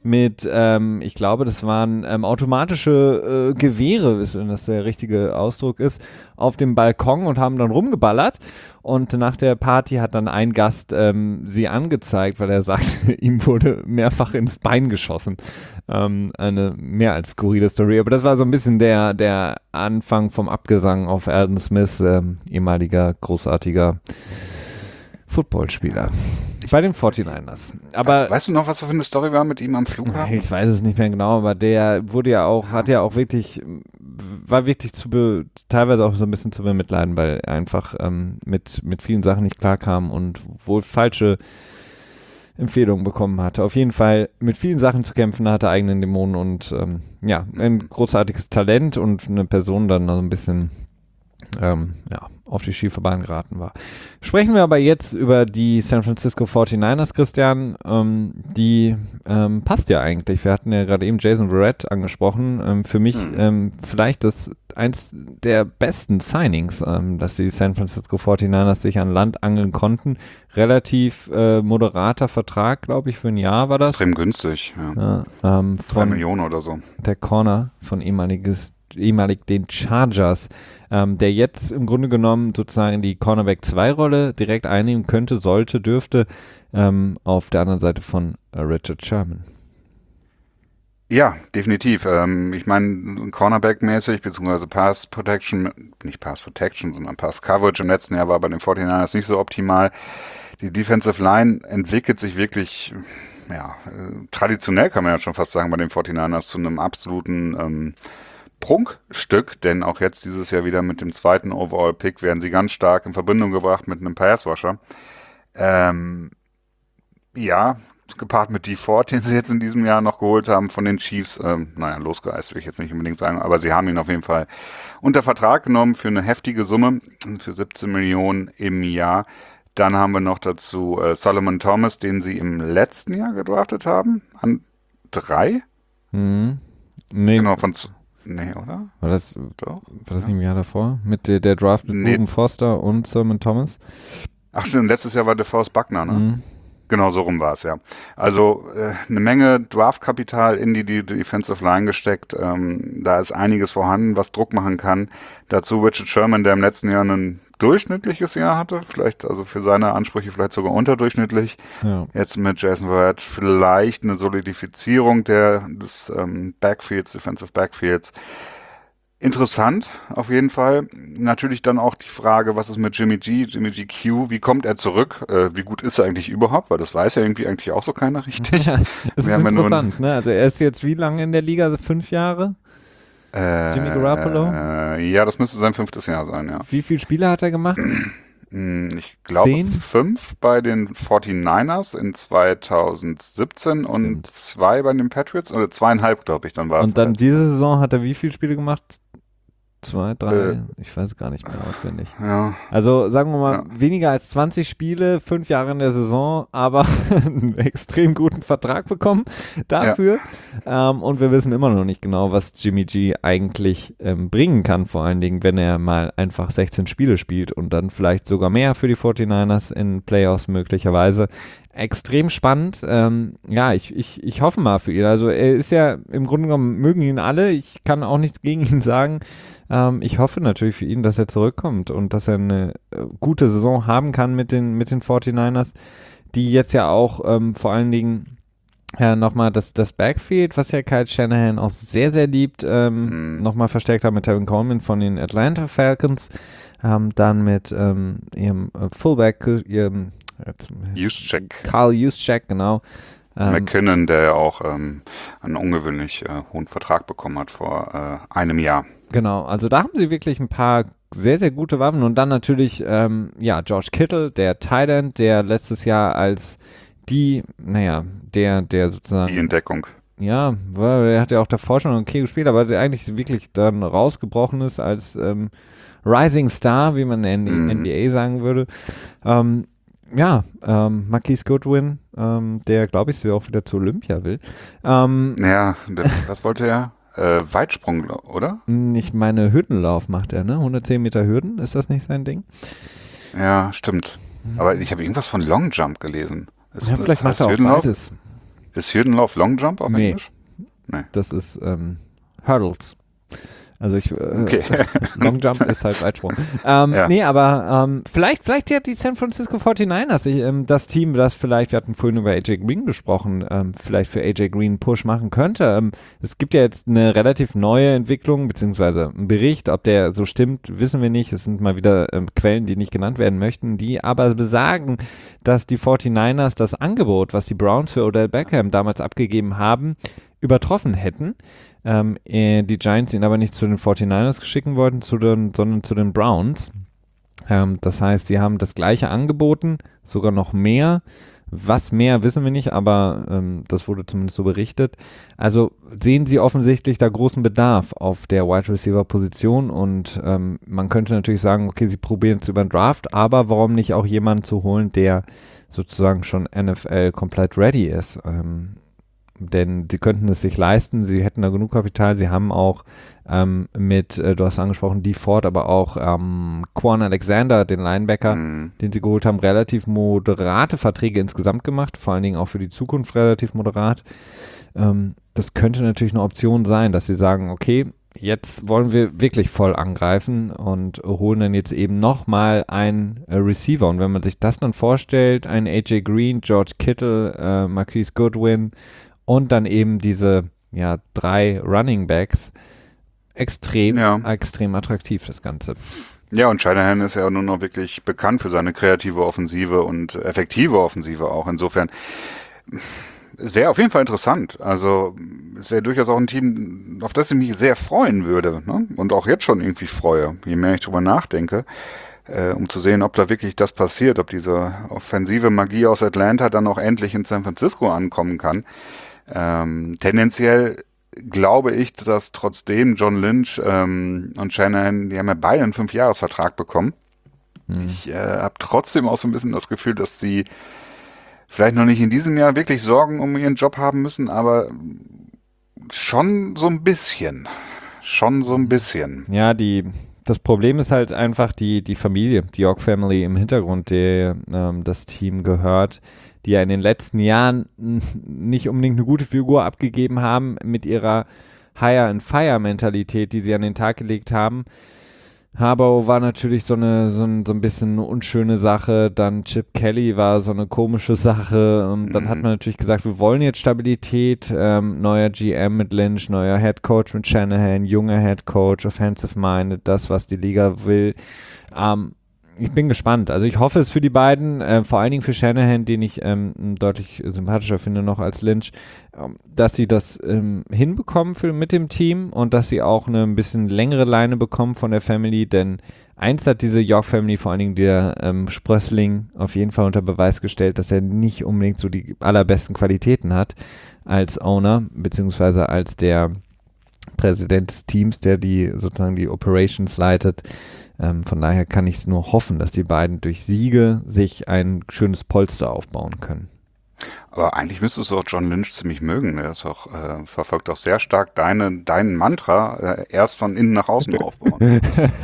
mit, ich glaube, das waren automatische Gewehre, wenn das der richtige Ausdruck ist, auf dem Balkon und haben dann rumgeballert. Und nach der Party hat dann ein Gast sie angezeigt, weil er sagt, ihm wurde mehrfach ins Bein geschossen. Eine mehr als skurrile Story. Aber das war so ein bisschen der Anfang vom Abgesang auf Aldon Smith, ehemaliger großartiger Footballspieler. Bei den 49ers. Aber weißt du noch, was da für eine Story war mit ihm am Flughafen? Ich weiß es nicht mehr genau, aber der wurde ja auch, hat ja auch wirklich, war wirklich teilweise auch so ein bisschen zu bemitleiden, weil er einfach mit vielen Sachen nicht klarkam und wohl falsche Empfehlungen bekommen hatte. Auf jeden Fall mit vielen Sachen zu kämpfen, hatte eigenen Dämonen und ein großartiges Talent und eine Person dann so ein bisschen auf die schiefe Bahn geraten war. Sprechen wir aber jetzt über die San Francisco 49ers, Christian. Die passt ja eigentlich. Wir hatten ja gerade eben Jason Verrett angesprochen. Für mich vielleicht eins der besten Signings, dass die San Francisco 49ers sich an Land angeln konnten. Relativ moderater Vertrag, glaube ich, für ein Jahr war das. Extrem günstig, ja. 2 Millionen oder so. Der Corner von ehemalig den Chargers, der jetzt im Grunde genommen sozusagen die Cornerback 2-Rolle direkt einnehmen könnte, dürfte, auf der anderen Seite von Richard Sherman. Ja, definitiv. Ich meine, Cornerback-mäßig, beziehungsweise Pass Protection, nicht Pass Protection, sondern Pass Coverage im letzten Jahr war bei den 49ers nicht so optimal. Die Defensive Line entwickelt sich wirklich, traditionell kann man ja schon fast sagen, bei den 49ers zu einem absoluten Prunkstück, denn auch jetzt dieses Jahr wieder mit dem zweiten Overall-Pick werden sie ganz stark in Verbindung gebracht mit einem Pass-Rusher. Gepaart mit Dee Ford, den sie jetzt in diesem Jahr noch geholt haben von den Chiefs. Losgeeist will ich jetzt nicht unbedingt sagen, aber sie haben ihn auf jeden Fall unter Vertrag genommen für eine heftige Summe, für 17 Millionen im Jahr. Dann haben wir noch dazu Solomon Thomas, den sie im letzten Jahr gedraftet haben, an 3. Nee. Genau, oder? War das nicht im Jahr davor? Mit der Draft mit Ruben Foster und Solomon Thomas? Ach stimmt, letztes Jahr war DeForest Buckner, ne? Genau, so rum war es, ja. Also eine Menge Draftkapital in die Defensive Line gesteckt. Da ist einiges vorhanden, was Druck machen kann. Dazu Richard Sherman, der im letzten Jahr ein durchschnittliches Jahr hatte, vielleicht also für seine Ansprüche vielleicht sogar unterdurchschnittlich. Ja. Jetzt mit Jason Verrett vielleicht eine Solidifizierung des Defensive Backfields. Interessant, auf jeden Fall. Natürlich dann auch die Frage, was ist mit Jimmy GQ, wie kommt er zurück? Wie gut ist er eigentlich überhaupt? Weil das weiß ja irgendwie eigentlich auch so keiner richtig. Ja, das ist interessant, ne? Also er ist jetzt wie lange in der Liga? Also 5 Jahre? Jimmy Garoppolo? Ja, das müsste sein 5. Jahr sein, ja. Wie viele Spiele hat er gemacht? Ich glaube 5 bei den 49ers in 2017 und 2 bei den Patriots, oder 2,5, glaube ich, dann war. Und dann diese Saison hat er wie viele Spiele gemacht? 2, 3, ich weiß gar nicht mehr auswendig. Ja. Also sagen wir mal, weniger als 20 Spiele, 5 Jahre in der Saison, aber einen extrem guten Vertrag bekommen dafür. Ja. Und wir wissen immer noch nicht genau, was Jimmy G eigentlich bringen kann, vor allen Dingen, wenn er mal einfach 16 Spiele spielt und dann vielleicht sogar mehr für die 49ers in Playoffs möglicherweise. Extrem spannend. Ich hoffe mal für ihn. Also er ist ja, im Grunde genommen mögen ihn alle. Ich kann auch nichts gegen ihn sagen. Ich hoffe natürlich für ihn, dass er zurückkommt und dass er eine gute Saison haben kann mit den 49ers, die jetzt ja auch vor allen Dingen nochmal das Backfield, was ja Kyle Shanahan auch sehr, sehr liebt, nochmal verstärkt haben mit Tevin Coleman von den Atlanta Falcons, dann mit ihrem Fullback, Carl Juszczyk, genau. McKinnon, der ja auch einen ungewöhnlich hohen Vertrag bekommen hat vor einem Jahr. Genau, also da haben sie wirklich ein paar sehr, sehr gute Waffen und dann natürlich, George Kittle, der Tight End, der letztes Jahr als der sozusagen... Die Entdeckung. Ja, er hat ja auch davor schon okay gespielt, aber der eigentlich wirklich dann rausgebrochen ist als Rising Star, wie man in der NBA sagen würde. Marquise Goodwin, der, glaube ich, auch wieder zu Olympia will. Was wollte er? Weitsprung, oder? Ich meine, Hürdenlauf macht er, ne? 110 Meter Hürden, ist das nicht sein Ding? Ja, stimmt. Aber ich habe irgendwas von Long Jump gelesen. Vielleicht macht er auch beides. Ist Hürdenlauf Long Jump auf Englisch? Nee. Das ist Hurdles. Also okay. Long Jump ist halt Weitsprung. Nee, aber vielleicht ja die San Francisco 49ers, das Team, das vielleicht, wir hatten vorhin über AJ Green gesprochen, vielleicht für AJ Green einen Push machen könnte. Es gibt ja jetzt eine relativ neue Entwicklung, beziehungsweise einen Bericht, ob der so stimmt, wissen wir nicht. Es sind mal wieder Quellen, die nicht genannt werden möchten, die aber besagen, dass die 49ers das Angebot, was die Browns für Odell Beckham damals abgegeben haben, übertroffen hätten. Die Giants ihn aber nicht zu den 49ers schicken wollten, sondern zu den Browns. Das heißt, sie haben das gleiche angeboten, sogar noch mehr. Was mehr, wissen wir nicht, aber das wurde zumindest so berichtet. Also sehen sie offensichtlich da großen Bedarf auf der Wide Receiver Position und man könnte natürlich sagen, okay, sie probieren es über den Draft, aber warum nicht auch jemanden zu holen, der sozusagen schon NFL komplett ready ist? Denn sie könnten es sich leisten, sie hätten da genug Kapital, sie haben auch du hast angesprochen, Dee Ford, aber auch Quan Alexander, den Linebacker, den sie geholt haben, relativ moderate Verträge insgesamt gemacht, vor allen Dingen auch für die Zukunft relativ moderat. Das könnte natürlich eine Option sein, dass sie sagen, okay, jetzt wollen wir wirklich voll angreifen und holen dann jetzt eben nochmal einen Receiver. Und wenn man sich das dann vorstellt, ein AJ Green, George Kittle, Marquise Goodwin, und dann eben diese 3 Running Backs. Extrem attraktiv, das Ganze. Ja, und Shanahan ist ja nun noch wirklich bekannt für seine kreative Offensive und effektive Offensive auch. Insofern, es wäre auf jeden Fall interessant. Also, es wäre durchaus auch ein Team, auf das ich mich sehr freuen würde, ne? Und auch jetzt schon irgendwie freue, je mehr ich drüber nachdenke, um zu sehen, ob da wirklich das passiert, ob diese offensive Magie aus Atlanta dann auch endlich in San Francisco ankommen kann. Tendenziell glaube ich, dass trotzdem John Lynch und Shanahan, die haben ja beide einen 5-Jahres-Vertrag bekommen. Ich habe trotzdem auch so ein bisschen das Gefühl, dass sie vielleicht noch nicht in diesem Jahr wirklich Sorgen um ihren Job haben müssen, aber schon so ein bisschen. Ja, das Problem ist halt einfach die Familie, die York Family im Hintergrund, der das Team gehört, die ja in den letzten Jahren nicht unbedingt eine gute Figur abgegeben haben mit ihrer Hire-and-Fire-Mentalität, die sie an den Tag gelegt haben. Harbaugh war natürlich so ein bisschen eine unschöne Sache, dann Chip Kelly war so eine komische Sache, dann hat man natürlich gesagt, wir wollen jetzt Stabilität, neuer GM mit Lynch, neuer Head Coach mit Shanahan, junger Head Coach, Offensive Minded, das, was die Liga will. Ich bin gespannt. Also ich hoffe es für die beiden, vor allen Dingen für Shanahan, den ich deutlich sympathischer finde noch als Lynch, dass sie das hinbekommen mit dem Team und dass sie auch eine ein bisschen längere Leine bekommen von der Family, denn eins hat diese York Family, vor allen Dingen der Sprössling, auf jeden Fall unter Beweis gestellt, dass er nicht unbedingt so die allerbesten Qualitäten hat als Owner, beziehungsweise als der Präsident des Teams, der sozusagen die Operations leitet. Von daher kann ich es nur hoffen, dass die beiden durch Siege sich ein schönes Polster aufbauen können. Aber eigentlich müsstest du auch John Lynch ziemlich mögen. Er ist auch, verfolgt auch sehr stark deinen Mantra, erst von innen nach außen aufbauen.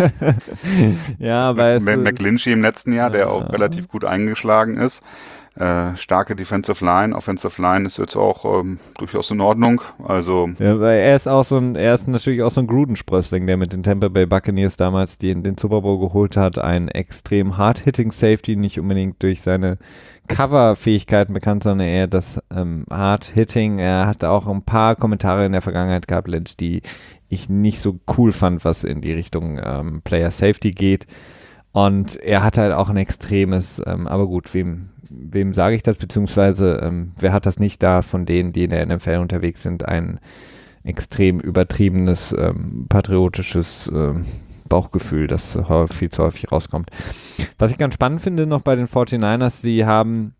Ja, weil McGlinchey im letzten Jahr, der auch relativ gut eingeschlagen ist. Starke Defensive Line, Offensive Line ist jetzt auch durchaus in Ordnung. Also ja, weil er ist natürlich auch so ein Gruden-Sprössling, der mit den Tampa Bay Buccaneers damals den Super Bowl geholt hat. Ein extrem hard-hitting Safety, nicht unbedingt durch seine Cover-Fähigkeiten bekannt, sondern eher das Hard-Hitting. Er hatte auch ein paar Kommentare in der Vergangenheit gehabt, Lynch, die ich nicht so cool fand, was in die Richtung Player Safety geht. Und er hat halt auch ein extremes, aber gut, wem sage ich das, beziehungsweise wer hat das nicht da von denen, die in der NFL unterwegs sind, ein extrem übertriebenes, patriotisches Bauchgefühl, das viel zu häufig rauskommt. Was ich ganz spannend finde noch bei den 49ers, sie haben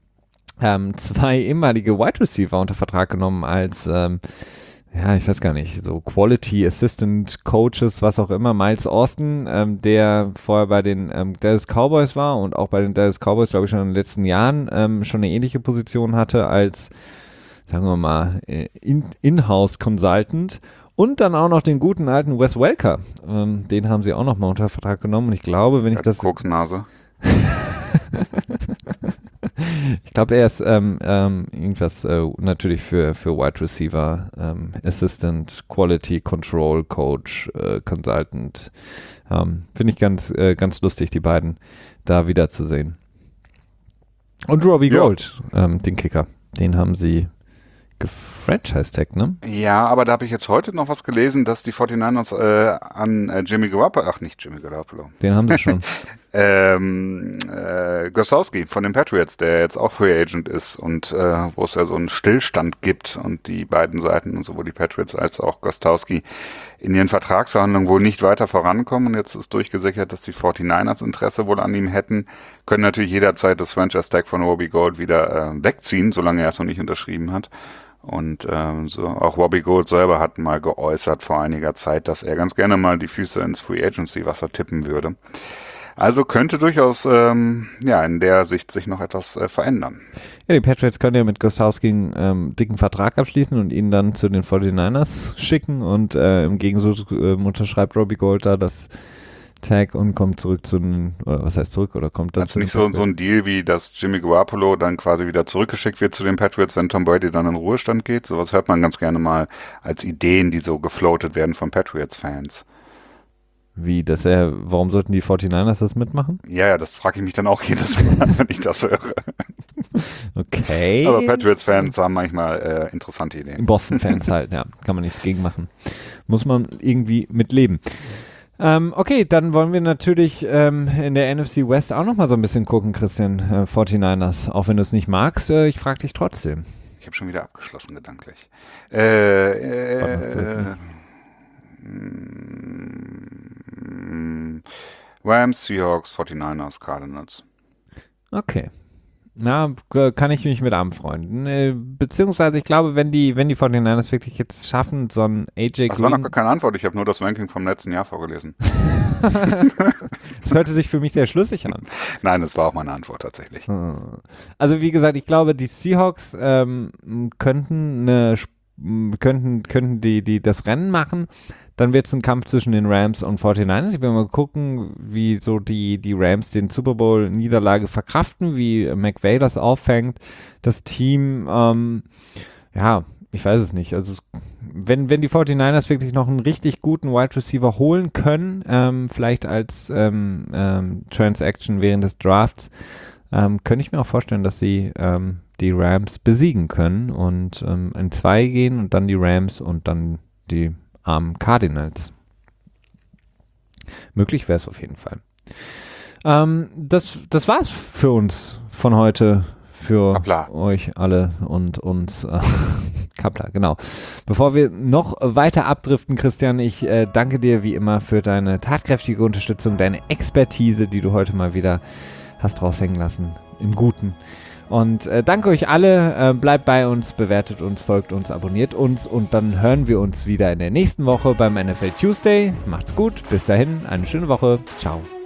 2 ehemalige Wide Receiver unter Vertrag genommen als ich weiß gar nicht, so Quality Assistant Coaches, was auch immer. Miles Austin, der vorher bei den Dallas Cowboys war und auch bei den Dallas Cowboys, glaube ich, schon in den letzten Jahren schon eine ähnliche Position hatte als, sagen wir mal, In-House Consultant. Und dann auch noch den guten alten Wes Welker. Den haben sie auch noch mal unter Vertrag genommen. Und ich glaube, wenn ich das... Koksnase. Ich glaube, er ist irgendwas natürlich für Wide Receiver, Assistant, Quality Control Coach, Consultant. Finde ich ganz lustig, die beiden da wiederzusehen. Und Robbie Gould, den Kicker, den haben sie gefranchise-tagged, ne? Ja, aber da habe ich jetzt heute noch was gelesen, dass die 49ers an Jimmy Garoppolo, Den haben sie schon. Gostkowski von den Patriots, der jetzt auch Free Agent ist und wo es ja so einen Stillstand gibt und die beiden Seiten, und sowohl die Patriots als auch Gostkowski, in ihren Vertragsverhandlungen wohl nicht weiter vorankommen. Und jetzt ist durchgesickert, dass die 49ers Interesse wohl an ihm hätten, können natürlich jederzeit das Franchise-Tag von Robbie Gould wieder wegziehen, solange er es noch nicht unterschrieben hat. Und so auch Robbie Gould selber hat mal geäußert vor einiger Zeit, dass er ganz gerne mal die Füße ins Free Agency Wasser tippen würde. Also könnte durchaus in der Sicht sich noch etwas verändern. Ja, die Patriots können ja mit Gostkowski einen dicken Vertrag abschließen und ihn dann zu den 49ers schicken und im Gegenzug unterschreibt Robbie Gould da das Tag und kommt zurück zu den, oder was heißt zurück, oder kommt dann also nicht so ein Deal wie, dass Jimmy Garoppolo dann quasi wieder zurückgeschickt wird zu den Patriots, wenn Tom Brady dann in Ruhestand geht. Sowas hört man ganz gerne mal als Ideen, die so gefloatet werden von Patriots-Fans. Wie, warum sollten die 49ers das mitmachen? Ja, das frage ich mich dann auch jedes Mal, wenn ich das höre. Okay. Aber Patriots-Fans haben manchmal interessante Ideen. Boston-Fans halt, ja, kann man nichts gegen machen. Muss man irgendwie mit leben. Okay, dann wollen wir natürlich in der NFC West auch nochmal so ein bisschen gucken, Christian, 49ers. Auch wenn du es nicht magst, ich frage dich trotzdem. Ich habe schon wieder abgeschlossen gedanklich. Rams, Seahawks, 49ers, Cardinals. Okay. Na, kann ich mich mit anfreunden. Beziehungsweise, ich glaube, wenn die 49ers wirklich jetzt schaffen, so ein AJ Green... Das war noch gar keine Antwort, ich habe nur das Ranking vom letzten Jahr vorgelesen. Das hörte sich für mich sehr schlüssig an. Nein, das war auch meine Antwort tatsächlich. Also wie gesagt, ich glaube, die Seahawks könnten das Rennen machen. Dann wird es ein Kampf zwischen den Rams und 49ers. Ich will mal gucken, wie so die Rams den Super Bowl-Niederlage verkraften, wie McVay das auffängt. Das Team, ich weiß es nicht. Also wenn die 49ers wirklich noch einen richtig guten Wide Receiver holen können, vielleicht als Transaction während des Drafts, könnte ich mir auch vorstellen, dass sie die Rams besiegen können und in 2 gehen und dann die Rams und dann die Cardinals. Möglich wäre es auf jeden Fall. Das war's für uns von heute, für Kapla. Euch alle und uns. Kapla, genau. Bevor wir noch weiter abdriften, Christian, ich danke dir wie immer für deine tatkräftige Unterstützung, deine Expertise, die du heute mal wieder hast raushängen lassen, im Guten. Und danke euch alle, bleibt bei uns, bewertet uns, folgt uns, abonniert uns und dann hören wir uns wieder in der nächsten Woche beim NFL Tuesday. Macht's gut, bis dahin, eine schöne Woche, ciao.